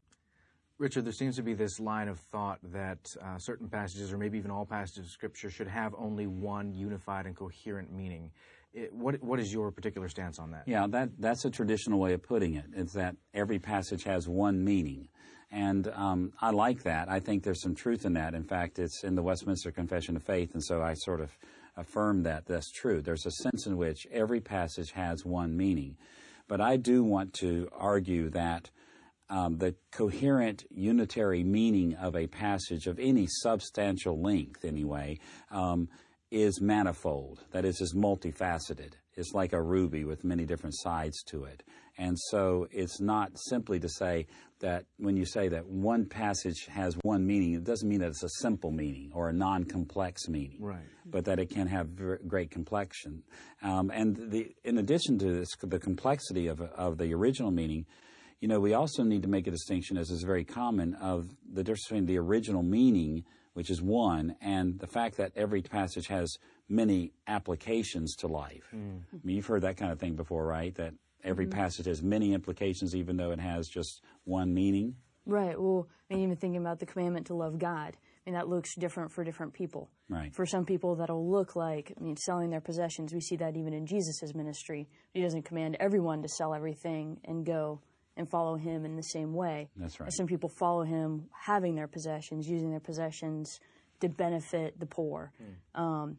C: Richard, there seems to be this line of thought that uh, certain passages, or maybe even all passages of Scripture, should have only one unified and coherent meaning. It, what, what is your particular stance on that?
B: Yeah, that, that's a traditional way of putting it, is that every passage has one meaning. And um, I like that. I think there's some truth in that. In fact, it's in the Westminster Confession of Faith, and so I sort of affirm that that's true. There's a sense in which every passage has one meaning. But I do want to argue that um, the coherent, unitary meaning of a passage of any substantial length, anyway, um, is manifold. That is, is multifaceted. It's like a ruby with many different sides to it. And so it's not simply to say that when you say that one passage has one meaning, it doesn't mean that it's a simple meaning or a non-complex meaning,
C: right.
B: but that it can have great complexion. Um, and the, in addition to this, the complexity of, of the original meaning, you know, we also need to make a distinction, as is very common, of the difference between the original meaning, which is one, and the fact that every passage has many applications to life. Mm. I mean, you've heard that kind of thing before, right? That every mm-hmm. passage has many implications, even though it has just one meaning.
A: Right. Well, I mean, even thinking about the commandment to love God, I mean, that looks different for different people.
B: Right.
A: For some people, that'll look like, I mean, selling their possessions. We see that even in Jesus' ministry. He doesn't command everyone to sell everything and go and follow him in the same way.
B: That's right.
A: Some people follow him having their possessions, using their possessions to benefit the poor. Mm. Um,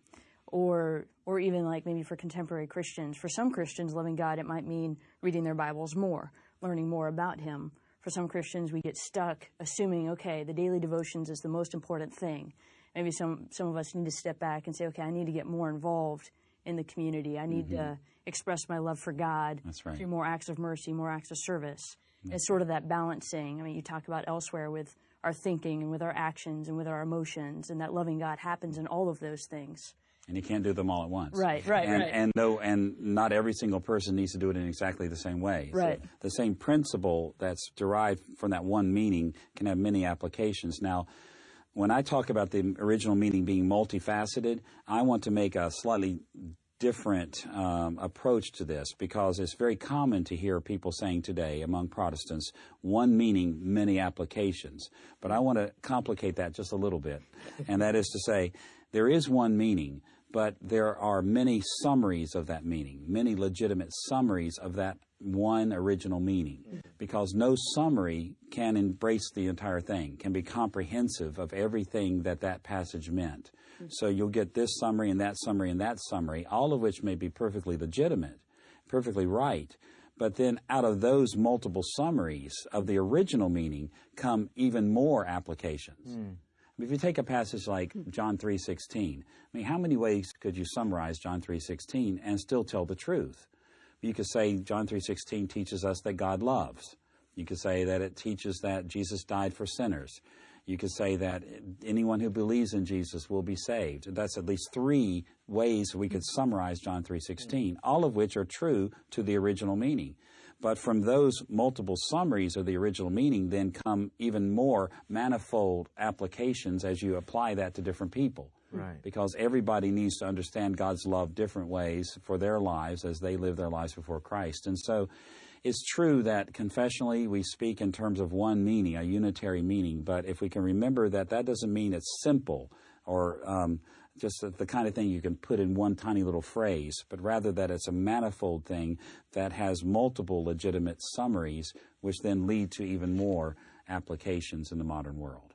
A: or or even like maybe for contemporary Christians. For some Christians, loving God, it might mean reading their Bibles more, learning more about Him. For some Christians, we get stuck assuming, okay, the daily devotions is the most important thing. Maybe some, some of us need to step back and say, okay, I need to get more involved in the community. I need mm-hmm. to express my love for God
B: That's right.
A: through more acts of mercy, more acts of service. Mm-hmm. It's sort of that balancing. I mean, you talk about elsewhere with our thinking and with our actions and with our emotions, and that loving God happens in all of those things.
B: And you can't do them all at once.
A: Right, right,
B: and,
A: right.
B: And no, and not every single person needs to do it in exactly the same way.
A: Right.
B: So the same principle that's derived from that one meaning can have many applications. Now, when I talk about the original meaning being multifaceted, I want to make a slightly different um, approach to this, because it's very common to hear people saying today among Protestants, one meaning, many applications. But I want to complicate that just a little bit, and that is to say, there is one meaning, but there are many summaries of that meaning, many legitimate summaries of that one original meaning, because no summary can embrace the entire thing, can be comprehensive of everything that that passage meant. So you'll get this summary and that summary and that summary, all of which may be perfectly legitimate, perfectly right. But then out of those multiple summaries of the original meaning come even more applications. Mm. If you take a passage like John three sixteen, I mean, how many ways could you summarize John three sixteen and still tell the truth? You could say John three sixteen teaches us that God loves. You could say that it teaches that Jesus died for sinners. You could say that anyone who believes in Jesus will be saved. That's at least three ways we could summarize John three sixteen, all of which are true to the original meaning. But from those multiple summaries of the original meaning then come even more manifold applications as you apply that to different people.
C: Right.
B: Because everybody needs to understand God's love different ways for their lives as they live their lives before Christ. And so it's true that confessionally we speak in terms of one meaning, a unitary meaning, but if we can remember that that doesn't mean it's simple or um, just the kind of thing you can put in one tiny little phrase, but rather that it's a manifold thing that has multiple legitimate summaries, which then lead to even more applications in the modern world.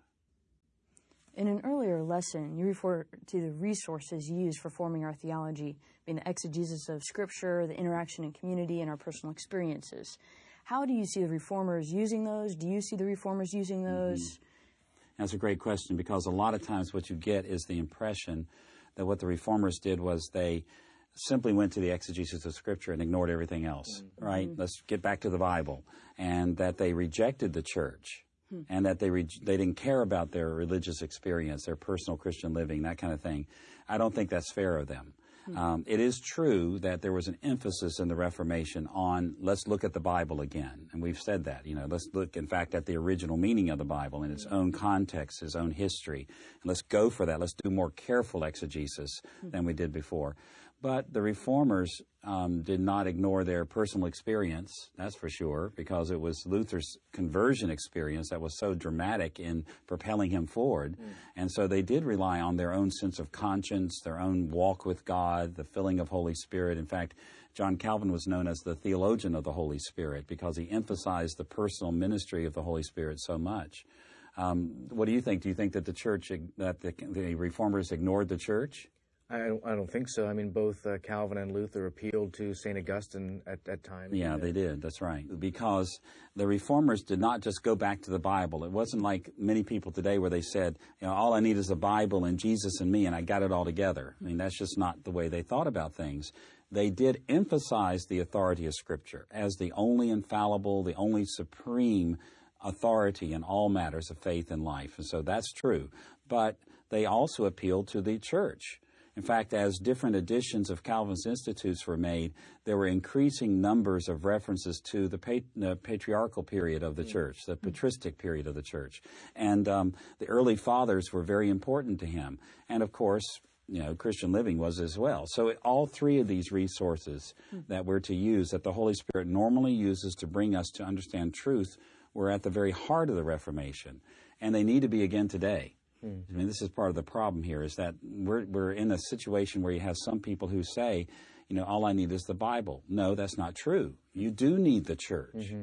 A: In an earlier lesson, you refer to the resources used for forming our theology, being the exegesis of Scripture, the interaction in community, and our personal experiences. How do you see the Reformers using those? Do you see the Reformers using those? Mm-hmm.
B: That's a great question, because a lot of times what you get is the impression that what the Reformers did was they simply went to the exegesis of Scripture and ignored everything else, mm-hmm. right? Let's get back to the Bible. And that they rejected the church. Hmm. And that they re- they didn't care about their religious experience, their personal Christian living, that kind of thing. I don't think that's fair of them. Hmm. Um, it is true that there was an emphasis in the Reformation on let's look at the Bible again. And we've said that. You know, let's look, in fact, at the original meaning of the Bible in its own context, its own history. And let's go for that. Let's do more careful exegesis hmm. than we did before. But the Reformers um, did not ignore their personal experience, that's for sure, because it was Luther's conversion experience that was so dramatic in propelling him forward. Mm. And so they did rely on their own sense of conscience, their own walk with God, the filling of Holy Spirit. In fact, John Calvin was known as the theologian of the Holy Spirit because he emphasized the personal ministry of the Holy Spirit so much. Um, what do you think? Do you think that the church, that the, the Reformers ignored the church?
C: I don't, I don't think so. I mean, both uh, Calvin and Luther appealed to Saint Augustine at that time.
B: Yeah, they did. That's right. Because the Reformers did not just go back to the Bible. It wasn't like many people today where they said, you know, all I need is the Bible and Jesus and me, and I got it all together. I mean, that's just not the way they thought about things. They did emphasize the authority of Scripture as the only infallible, the only supreme authority in all matters of faith and life. And so that's true. But they also appealed to the church. In fact, as different editions of Calvin's Institutes were made, there were increasing numbers of references to the, pat- the patriarchal period of the church, the patristic period of the church. And um, the early fathers were very important to him. And, of course, you know, Christian living was as well. So it, all three of these resources that we're to use, that the Holy Spirit normally uses to bring us to understand truth, were at the very heart of the Reformation. And they need to be again today. I mean, this is part of the problem here, is that we're we're in a situation where you have some people who say, you know, all I need is the Bible. No, that's not true. You do need the church. Mm-hmm.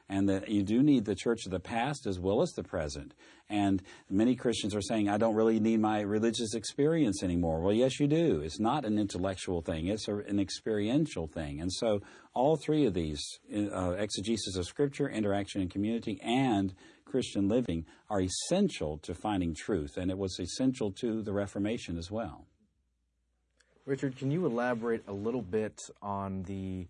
B: and that you do need the church of the past as well as the present. And many Christians are saying, I don't really need my religious experience anymore. Well, yes, you do. It's not an intellectual thing. It's a, an experiential thing. And so all three of these, uh, exegesis of Scripture, interaction in community, and Christian living, are essential to finding truth. And it was essential to the Reformation as well.
C: Richard, can you elaborate a little bit on the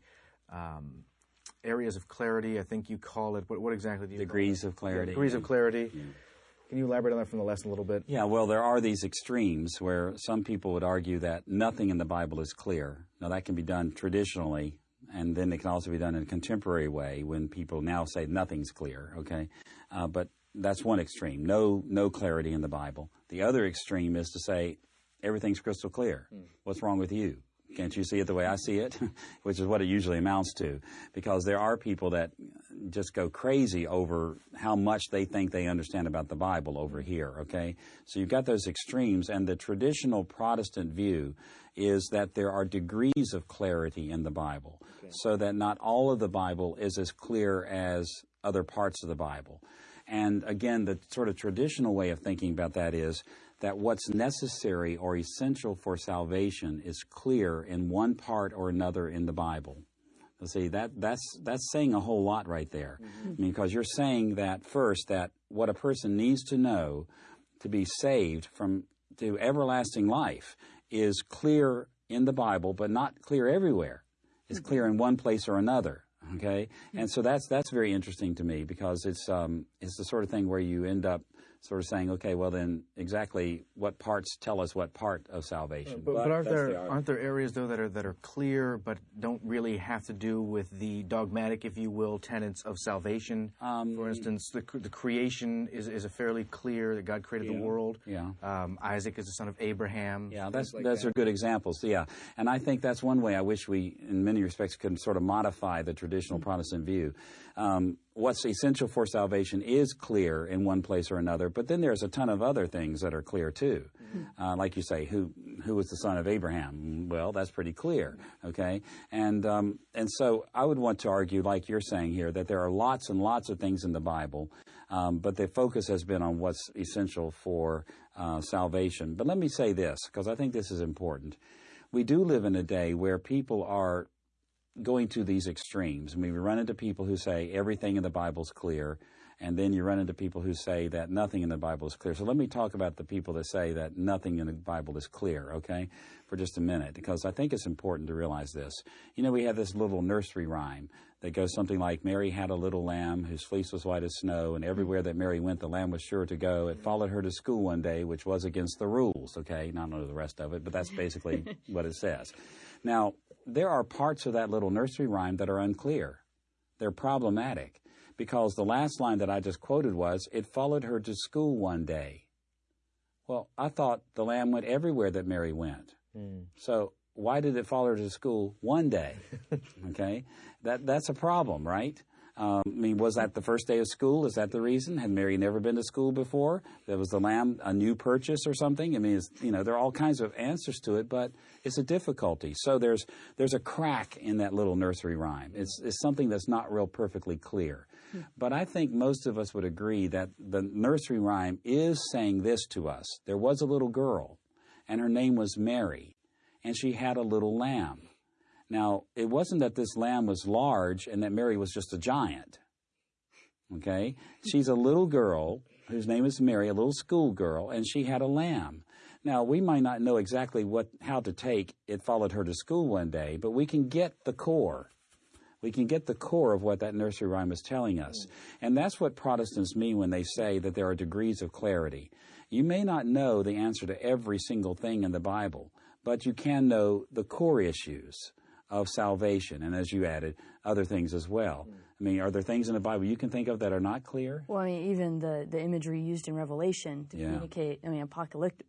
C: um, areas of clarity? I think you call it, what, what exactly do you
B: Degrees
C: call it?
B: of clarity.
C: Yeah, degrees of clarity. Yeah. Can you elaborate on that from the lesson a little bit?
B: Yeah, well, there are these extremes where some people would argue that nothing in the Bible is clear. Now, that can be done traditionally, and then it can also be done in a contemporary way when people now say nothing's clear, okay? Uh, but that's one extreme, no, no clarity in the Bible. The other extreme is to say everything's crystal clear. Mm. What's wrong with you? Can't you see it the way I see it? Which is what it usually amounts to. Because there are people that just go crazy over how much they think they understand about the Bible over here, okay? So you've got those extremes, and the traditional Protestant view is that there are degrees of clarity in the Bible, okay, so that not all of the Bible is as clear as other parts of the Bible. And again, the sort of traditional way of thinking about that is that what's necessary or essential for salvation is clear in one part or another in the Bible. See, that, that's, that's saying a whole lot right there. Mm-hmm. I mean, because you're saying that first, that what a person needs to know to be saved from to everlasting life is clear in the Bible, but not clear everywhere. It's mm-hmm. clear in one place or another. Okay, and so that's that's very interesting to me, because it's um it's the sort of thing where you end up sort of saying, okay, well then exactly what parts tell us what part of salvation.
C: But, but, but aren't there the aren't there areas though that are that are clear but don't really have to do with the dogmatic, if you will, tenets of salvation? Um, For instance, the the creation is is a fairly clear that God created yeah. the world.
B: Yeah.
C: Um, Isaac is the son of Abraham.
B: Yeah, that's
C: like
B: those
C: that.
B: are good examples. Yeah, and I think that's one way I wish we, in many respects, could sort of modify the traditional mm-hmm. Protestant view. Um, what's essential for salvation is clear in one place or another, but then there's a ton of other things that are clear too. Mm-hmm. Uh, like you say, who who was the son of Abraham? Well, that's pretty clear, okay? And um, and so I would want to argue, like you're saying here, that there are lots and lots of things in the Bible, um, but the focus has been on what's essential for uh, salvation. But let me say this, because I think this is important. We do live in a day where people are going to these extremes. I mean, we run into people who say everything in the Bible is clear, and then you run into people who say that nothing in the Bible is clear. So let me talk about the people that say that nothing in the Bible is clear, okay, for just a minute, because I think it's important to realize this. You know, we have this little nursery rhyme that goes something like, Mary had a little lamb whose fleece was white as snow, and everywhere that Mary went, the lamb was sure to go. It followed her to school one day, which was against the rules, okay? I don't know the rest of it, but that's basically what it says. Now, there are parts of that little nursery rhyme that are unclear. They're problematic, because the last line that I just quoted was, it followed her to school one day. Well, I thought the lamb went everywhere that Mary went. Mm. So why did it follow her to school one day? Okay, that that's a problem, right? Um, I mean, was that the first day of school? Is that the reason? Had Mary never been to school before? That was the lamb a new purchase or something? I mean, it's, you know, there are all kinds of answers to it, but it's a difficulty. So there's there's a crack in that little nursery rhyme. It's, it's something that's not real perfectly clear. Hmm. But I think most of us would agree that the nursery rhyme is saying this to us. There was a little girl, and her name was Mary, and she had a little lamb. Now, it wasn't that this lamb was large and that Mary was just a giant, okay? She's a little girl whose name is Mary, a little schoolgirl, and she had a lamb. Now, we might not know exactly what how to take it followed her to school one day, but we can get the core. We can get the core of what that nursery rhyme is telling us. And that's what Protestants mean when they say that there are degrees of clarity. You may not know the answer to every single thing in the Bible, but you can know the core issues of salvation, and as you added, other things as well. I mean, are there things in the Bible you can think of that are not clear?
A: Well, I mean, even the, the imagery used in Revelation to yeah. communicate, I mean, apocalypt,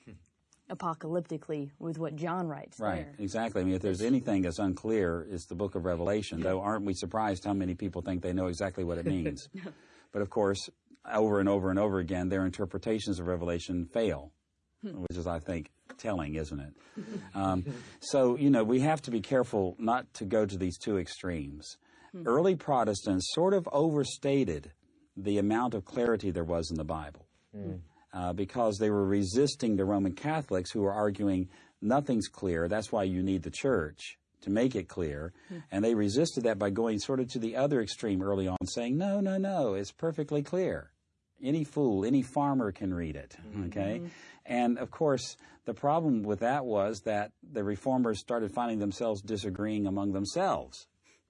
A: apocalyptically with what John writes
B: Right,
A: there.
B: Exactly. I mean, if there's anything that's unclear, it's the book of Revelation, though aren't we surprised how many people think they know exactly what it means? But of course, over and over and over again, their interpretations of Revelation fail, which is, I think, telling, isn't it? Um, so, you know, we have to be careful not to go to these two extremes. Mm-hmm. Early Protestants sort of overstated the amount of clarity there was in the Bible mm. uh, because they were resisting the Roman Catholics who were arguing nothing's clear, that's why you need the church to make it clear. Mm. And they resisted that by going sort of to the other extreme early on, saying, no, no, no, it's perfectly clear. Any fool, any farmer can read it, okay? Mm-hmm. And, of course, the problem with that was that the Reformers started finding themselves disagreeing among themselves.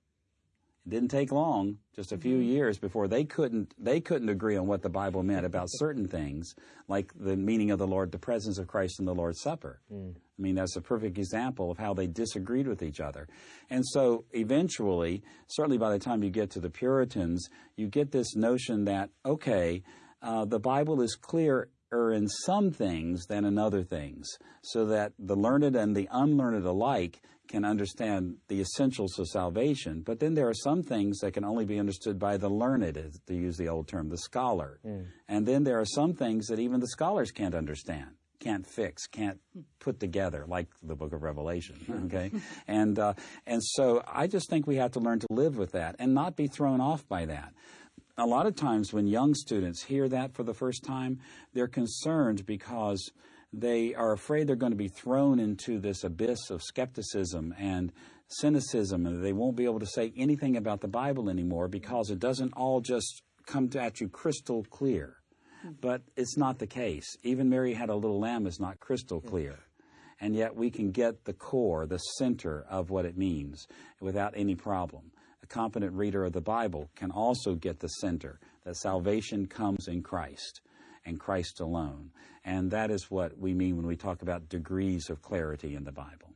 B: It didn't take long, just a few years, before they couldn't they couldn't agree on what the Bible meant about certain things, like the meaning of the Lord, the presence of Christ in the Lord's Supper. Mm. I mean, that's a perfect example of how they disagreed with each other. And so eventually, certainly by the time you get to the Puritans, you get this notion that, okay, uh, the Bible is clearer in some things than in other things, so that the learned and the unlearned alike can understand the essentials of salvation. But then there are some things that can only be understood by the learned, to use the old term, the scholar. Mm. And then there are some things that even the scholars can't understand, can't fix, can't put together, like the book of Revelation, okay? and uh, and so I just think we have to learn to live with that and not be thrown off by that. A lot of times when young students hear that for the first time, they're concerned because they are afraid they're going to be thrown into this abyss of skepticism and cynicism, and they won't be able to say anything about the Bible anymore because it doesn't all just come to, at you crystal clear. But it's not the case. Even Mary Had a Little Lamb is not crystal clear. And yet we can get the core, the center of what it means without any problem. A competent reader of the Bible can also get the center, that salvation comes in Christ and Christ alone. And that is what we mean when we talk about degrees of clarity in the Bible.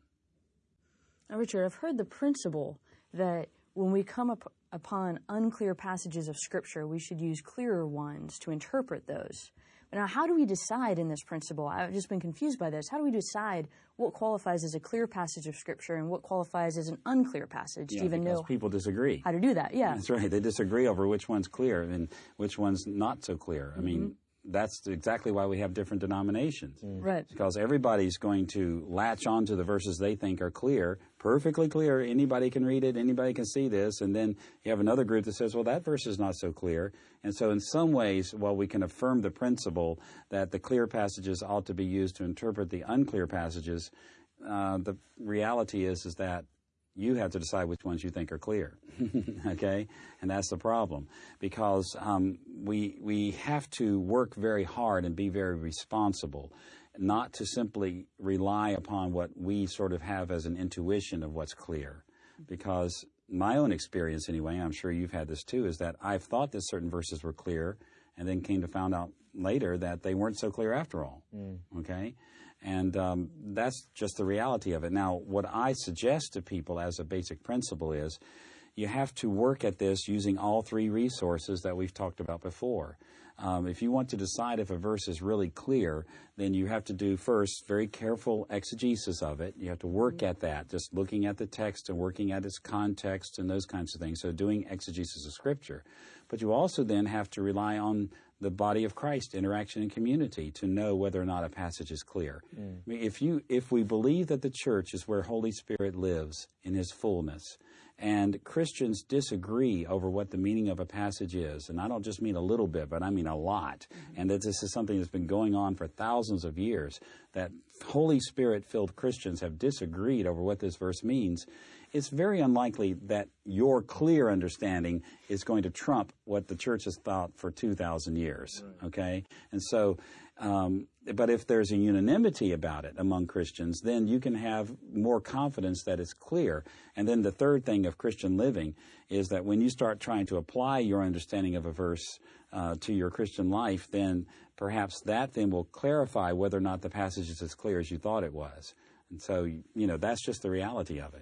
A: Now, Richard, I've heard the principle that when we come up upon unclear passages of Scripture, we should use clearer ones to interpret those. But now, how do we decide in this principle? I've just been confused by this. How do we decide what qualifies as a clear passage of Scripture and what qualifies as an unclear passage
B: yeah,
A: to even
B: because
A: know
B: people disagree.
A: How to do that? Yeah,
B: that's right. They disagree over which one's clear and which one's not so clear. I mm-hmm. mean, that's exactly why we have different denominations.
A: Mm. Right.
B: Because everybody's going to latch on to the verses they think are clear, perfectly clear. Anybody can read it. Anybody can see this. And then you have another group that says, well, that verse is not so clear. And so in some ways, while we can affirm the principle that the clear passages ought to be used to interpret the unclear passages, uh, the reality is, is that you have to decide which ones you think are clear, okay? And that's the problem, because um, we we have to work very hard and be very responsible, not to simply rely upon what we sort of have as an intuition of what's clear. Because my own experience anyway, and I'm sure you've had this too, is that I've thought that certain verses were clear and then came to find out later that they weren't so clear after all, mm. okay? And um, that's just the reality of it. Now, what I suggest to people as a basic principle is you have to work at this using all three resources that we've talked about before. Um, if you want to decide if a verse is really clear, then you have to do first very careful exegesis of it. You have to work at that, just looking at the text and working at its context and those kinds of things. So doing exegesis of Scripture. But you also then have to rely on the body of Christ, interaction and community, to know whether or not a passage is clear. Mm. I mean, if you, if we believe that the church is where Holy Spirit lives in His fullness, and Christians disagree over what the meaning of a passage is, and I don't just mean a little bit, but I mean a lot, mm-hmm. and that this is something that's been going on for thousands of years, that Holy Spirit-filled Christians have disagreed over what this verse means, it's very unlikely that your clear understanding is going to trump what the church has thought for two thousand years, right. okay? And so, um, but if there's a unanimity about it among Christians, then you can have more confidence that it's clear. And then the third thing of Christian living is that when you start trying to apply your understanding of a verse uh, to your Christian life, then perhaps that then will clarify whether or not the passage is as clear as you thought it was. And so, you know, that's just the reality of it.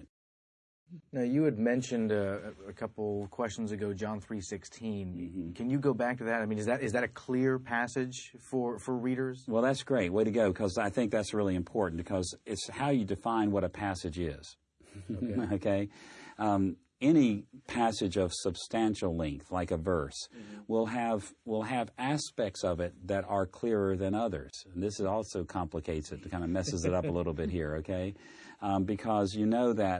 C: Now, you had mentioned uh, a couple questions ago John three sixteen. Mm-hmm. Can you go back to that? I mean, is that is that a clear passage for, for readers?
B: Well, that's great. Way to go, because I think that's really important, because it's how you define what a passage is. Okay? okay? Um, any passage of substantial length, like a verse, mm-hmm. will have will have aspects of it that are clearer than others. And this also complicates it, kind of messes it up a little bit here, okay? Um, because you know that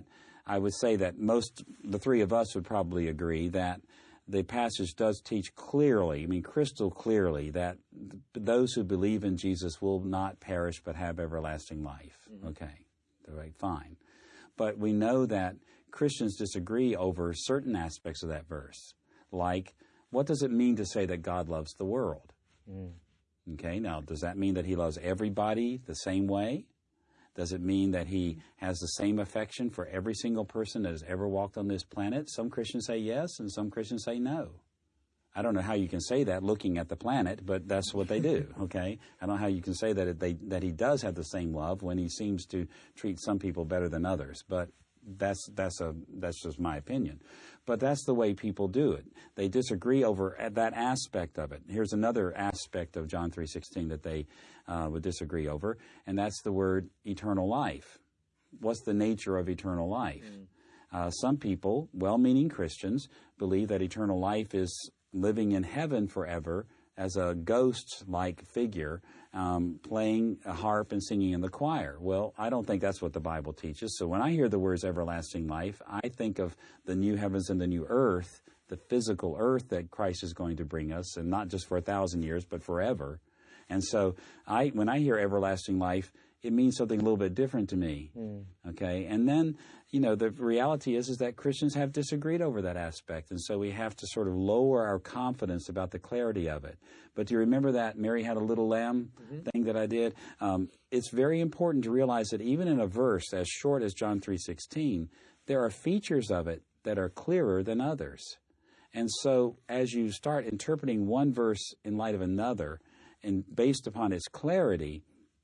B: I would say that most, the three of us would probably agree that the passage does teach clearly, I mean crystal clearly, that th- those who believe in Jesus will not perish but have everlasting life. Mm-hmm. Okay, right, fine. But we know that Christians disagree over certain aspects of that verse, like, what does it mean to say that God loves the world? Mm. Okay, now, does that mean that he loves everybody the same way? Does it mean that he has the same affection for every single person that has ever walked on this planet? Some Christians say yes, and some Christians say no. I don't know how you can say that looking at the planet, but that's what they do, okay? I don't know how you can say that it, they, that he does have the same love when he seems to treat some people better than others, but that's, that's, a, that's just my opinion. But that's the way people do it. They disagree over that aspect of it. Here's another aspect of John three sixteen that they uh, would disagree over, and that's the word eternal life. What's the nature of eternal life? Mm. Uh, some people, well-meaning Christians, believe that eternal life is living in heaven forever as a ghost-like figure, um, playing a harp and singing in the choir. Well, I don't think that's what the Bible teaches. So when I hear the words everlasting life, I think of the new heavens and the new earth, the physical earth that Christ is going to bring us, and not just for a thousand years, but forever. And so I, when I hear everlasting life, it means something a little bit different to me. Mm. Okay? And then, you know, the reality is, is that Christians have disagreed over that aspect. And so we have to sort of lower our confidence about the clarity of it. But do you remember that Mary Had a Little Lamb mm-hmm. thing that I did? Um, it's very important to realize that even in a verse as short as John three sixteen, there are features of it that are clearer than others. And so as you start interpreting one verse in light of another, and based upon its clarity,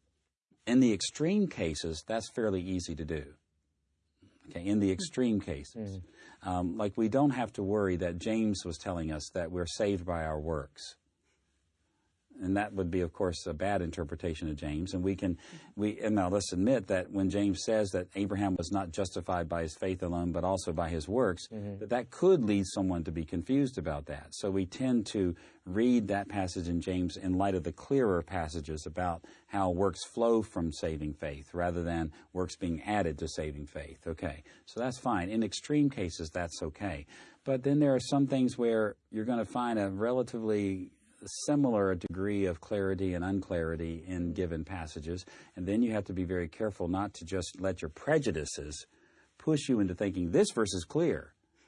B: in the extreme cases, that's fairly easy to do. Okay, in the extreme cases. Mm. Um, like we don't have to worry that James was telling us that we're saved by our works. And that would be, of course, a bad interpretation of James. And we can, we and now let's admit that when James says that Abraham was not justified by his faith alone, but also by his works, mm-hmm. that that could lead someone to be confused about that. So we tend to read that passage in James in light of the clearer passages about how works flow from saving faith rather than works being added to saving faith. Okay, so that's fine. In extreme cases, that's okay. But then there are some things where you're going to find a relatively similar degree of clarity and unclarity in given passages, and then you have to be very careful not to just let your prejudices push you into thinking this verse is clear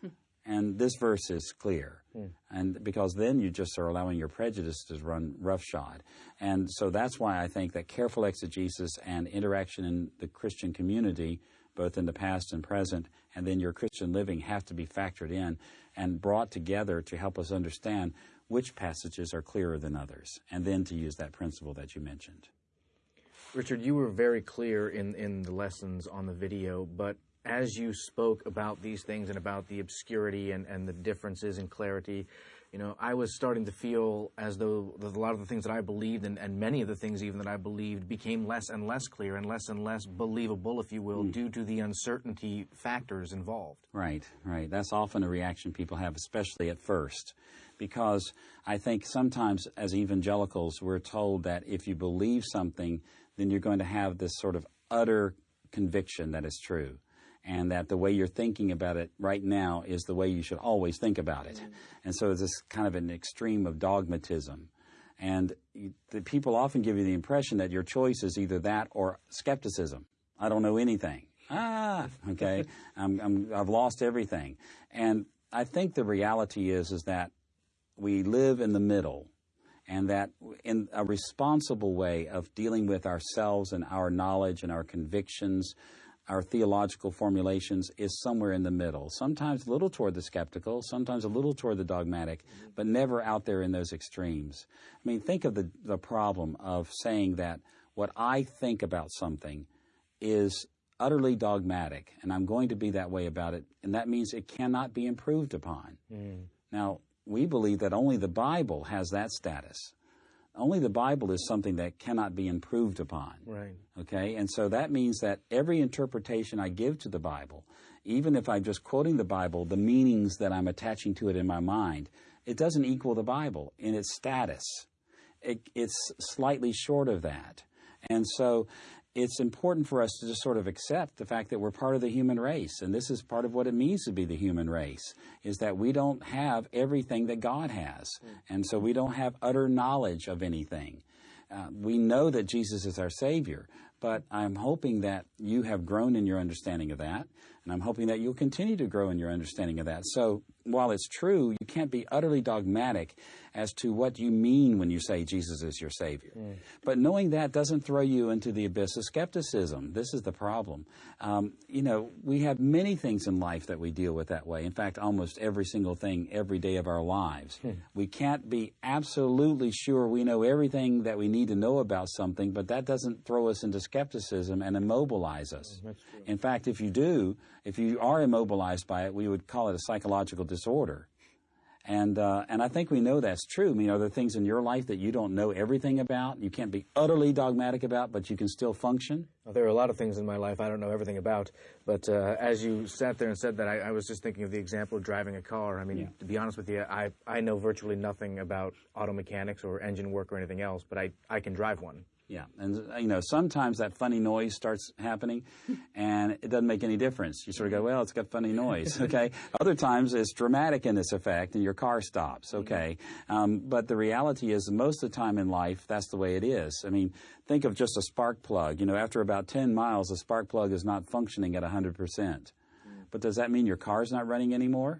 B: and this verse is clear, mm. and because then you just are allowing your prejudice to run roughshod. And so that's why I think that careful exegesis and interaction in the Christian community, both in the past and present, and then your Christian living, have to be factored in and brought together to help us understand which passages are clearer than others, and then to use that principle that you mentioned.
C: Richard, you were very clear in, in the lessons on the video, but as you spoke about these things and about the obscurity and, and the differences in clarity, you know, I was starting to feel as though a lot of the things that I believed, and, and many of the things even that I believed, became less and less clear and less and less believable, if you will, mm. due to the uncertainty factors involved.
B: Right, right. That's often a reaction people have, especially at first. Because I think sometimes as evangelicals, we're told that if you believe something, then you're going to have this sort of utter conviction that it's true, and that the way you're thinking about it right now is the way you should always think about it. Mm-hmm. And so it's this kind of an extreme of dogmatism. And you, the people often give you the impression that your choice is either that or skepticism. I don't know anything. Ah, okay, I'm, I'm, I've lost everything. And I think the reality is, is that we live in the middle, and that in a responsible way of dealing with ourselves and our knowledge and our convictions, our theological formulations, is somewhere in the middle. Sometimes a little toward the skeptical, sometimes a little toward the dogmatic, but never out there in those extremes. I mean, think of the, the problem of saying that what I think about something is utterly dogmatic, and I'm going to be that way about it, and that means it cannot be improved upon. Mm. Now, we believe that only the Bible has that status. Only the Bible is something that cannot be improved upon.
C: Right.
B: Okay? And so that means that every interpretation I give to the Bible, even if I'm just quoting the Bible, the meanings that I'm attaching to it in my mind, it doesn't equal the Bible in its status. It, it's slightly short of that. And so it's important for us to just sort of accept the fact that we're part of the human race. And this is part of what it means to be the human race, is that we don't have everything that God has. And so we don't have utter knowledge of anything. Uh, we know that Jesus is our Savior, but I'm hoping that you have grown in your understanding of that, and I'm hoping that you'll continue to grow in your understanding of that. So while it's true, you can't be utterly dogmatic as to what you mean when you say Jesus is your Savior. Mm. But knowing that doesn't throw you into the abyss of skepticism. This is the problem. Um, you know, we have many things in life that we deal with that way. In fact, almost every single thing every day of our lives. Mm. We can't be absolutely sure we know everything that we need to know about something, but that doesn't throw us into skepticism and immobilize us. Mm, in fact, if you do, if you are immobilized by it, we would call it a psychological disorder. And uh, and I think we know that's true. I mean, are there things in your life that you don't know everything about? You can't be utterly dogmatic about, but you can still function?
C: Well, there are a lot of things in my life I don't know everything about. But uh, as you sat there and said that, I, I was just thinking of the example of driving a car. I mean, yeah. to be honest with you, I, I know virtually nothing about auto mechanics or engine work or anything else, but I, I can drive one.
B: Yeah, and, you know, sometimes that funny noise starts happening, and it doesn't make any difference. You sort of go, well, it's got funny noise, okay? Other times it's dramatic in this effect, and your car stops, okay? Um, but the reality is most of the time in life, that's the way it is. I mean, think of just a spark plug. You know, after about ten miles, the spark plug is not functioning at one hundred percent. But does that mean your car's not running anymore?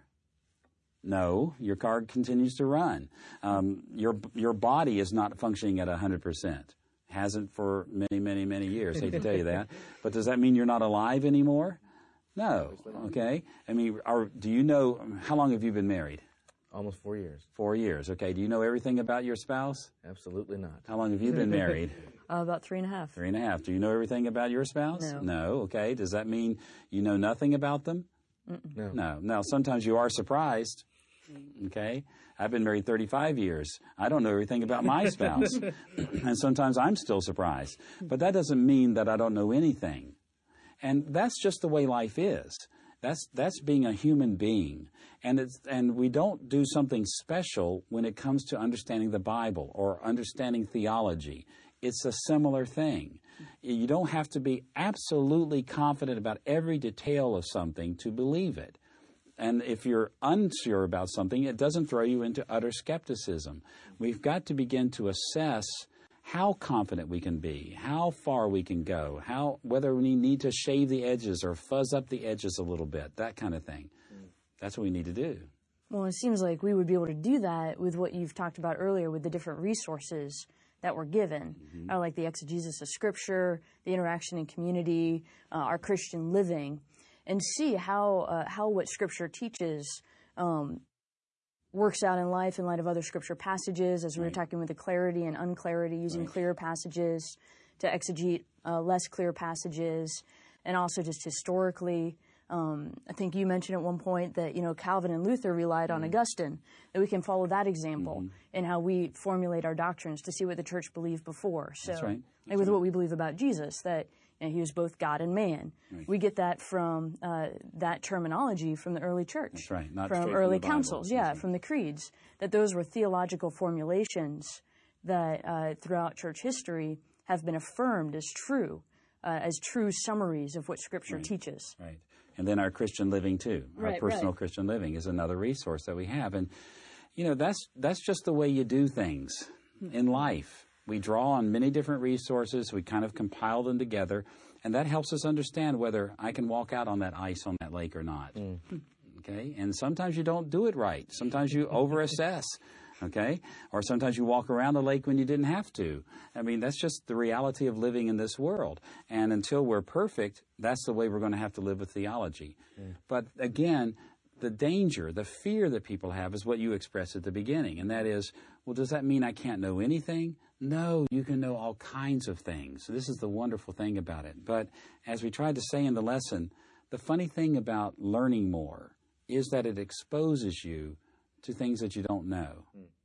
B: No, your car continues to run. Um, your, your body is not functioning at one hundred percent. Hasn't for many, many, many years. Hate to tell you that. But does that mean you're not alive anymore? No. Okay. I mean, are, do you know, how long have you been married?
C: Almost four years.
B: Four years. Okay. Do you know everything about your spouse?
C: Absolutely not.
B: How long have you been married?
A: Uh, about three and a half.
B: Three and a half. Do you know everything about your spouse?
A: No.
B: No. Okay. Does that mean you know nothing about them?
A: Mm-mm.
C: No.
B: No. Now, sometimes you are surprised. Okay. I've been married thirty-five years. I don't know everything about my spouse. And sometimes I'm still surprised. But that doesn't mean that I don't know anything. And that's just the way life is. That's that's being a human being. And it's and we don't do something special when it comes to understanding the Bible or understanding theology. It's a similar thing. You don't have to be absolutely confident about every detail of something to believe it. And if you're unsure about something, it doesn't throw you into utter skepticism. We've got to begin to assess how confident we can be, how far we can go, how whether we need to shave the edges or fuzz up the edges a little bit, that kind of thing. That's what we need to do.
A: Well, it seems like we would be able to do that with what you've talked about earlier with the different resources that we're given, mm-hmm. uh, like the exegesis of Scripture, the interaction in community, uh, our Christian living, and see how uh, how what Scripture teaches um, works out in life in light of other Scripture passages, as we were talking with the clarity and unclarity, using right. clear passages to exegete uh, less clear passages, and also just historically. Um, I think you mentioned at one point that, you know, Calvin and Luther relied on mm-hmm. Augustine, that we can follow that example mm-hmm. in how we formulate our doctrines to see what the church believed before. So,
B: That's right. That's
A: like with
B: right.
A: what we believe about Jesus, that you know, he was both God and man. Right. We get that from uh, that terminology from the early church.
B: That's right. Not
A: from
B: straight
A: early
B: from the
A: councils,
B: Bible.
A: yeah,
B: That's
A: from the creeds, that those were theological formulations that uh, throughout church history have been affirmed as true, uh, as true summaries of what Scripture
B: right.
A: teaches.
B: Right. And then our Christian living, too. Our
A: right,
B: personal
A: right.
B: Christian living is another resource that we have. And, you know, that's that's just the way you do things in life. We draw on many different resources. We kind of compile them together. And that helps us understand whether I can walk out on that ice on that lake or not. Mm. Okay? And sometimes you don't do it right. Sometimes you overassess. Okay? Or sometimes you walk around the lake when you didn't have to. I mean, that's just the reality of living in this world. And until we're perfect, that's the way we're going to have to live with theology. Yeah. But again, the danger, the fear that people have is what you expressed at the beginning. And that is, well, does that mean I can't know anything? No, you can know all kinds of things. This is the wonderful thing about it. But as we tried to say in the lesson, the funny thing about learning more is that it exposes you to things that you don't know.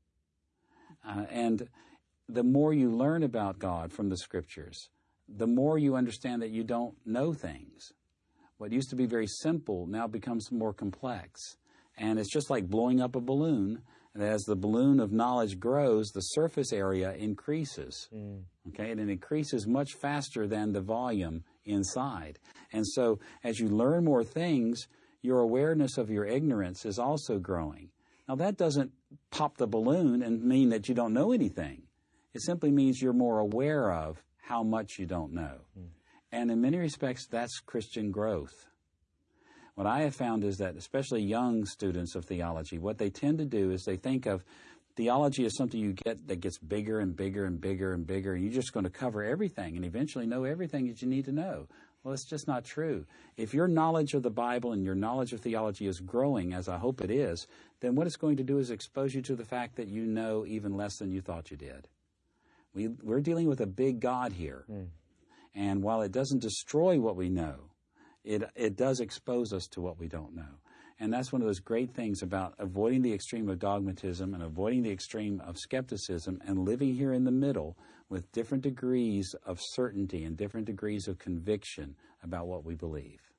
B: Uh, and the more you learn about God from the Scriptures, the more you understand that you don't know things. What used to be very simple now becomes more complex. And it's just like blowing up a balloon And as the balloon of knowledge grows, the surface area increases.
C: Mm.
B: Okay, and it increases much faster than the volume inside. And so as you learn more things, your awareness of your ignorance is also growing. Now, that doesn't pop the balloon and mean that you don't know anything. It simply means you're more aware of how much you don't know. Mm. And in many respects, that's Christian growth. What I have found is that especially young students of theology, what they tend to do is they think of theology as something you get that gets bigger and bigger and bigger and bigger, and you're just going to cover everything and eventually know everything that you need to know. Well, it's just not true. If your knowledge of the Bible and your knowledge of theology is growing, as I hope it is, then what it's going to do is expose you to the fact that you know even less than you thought you did. We, we're dealing with a big God here. Mm. And while it doesn't destroy what we know, it, it does expose us to what we don't know. And that's one of those great things about avoiding the extreme of dogmatism and avoiding the extreme of skepticism and living here in the middle with different degrees of certainty and different degrees of conviction about what we believe.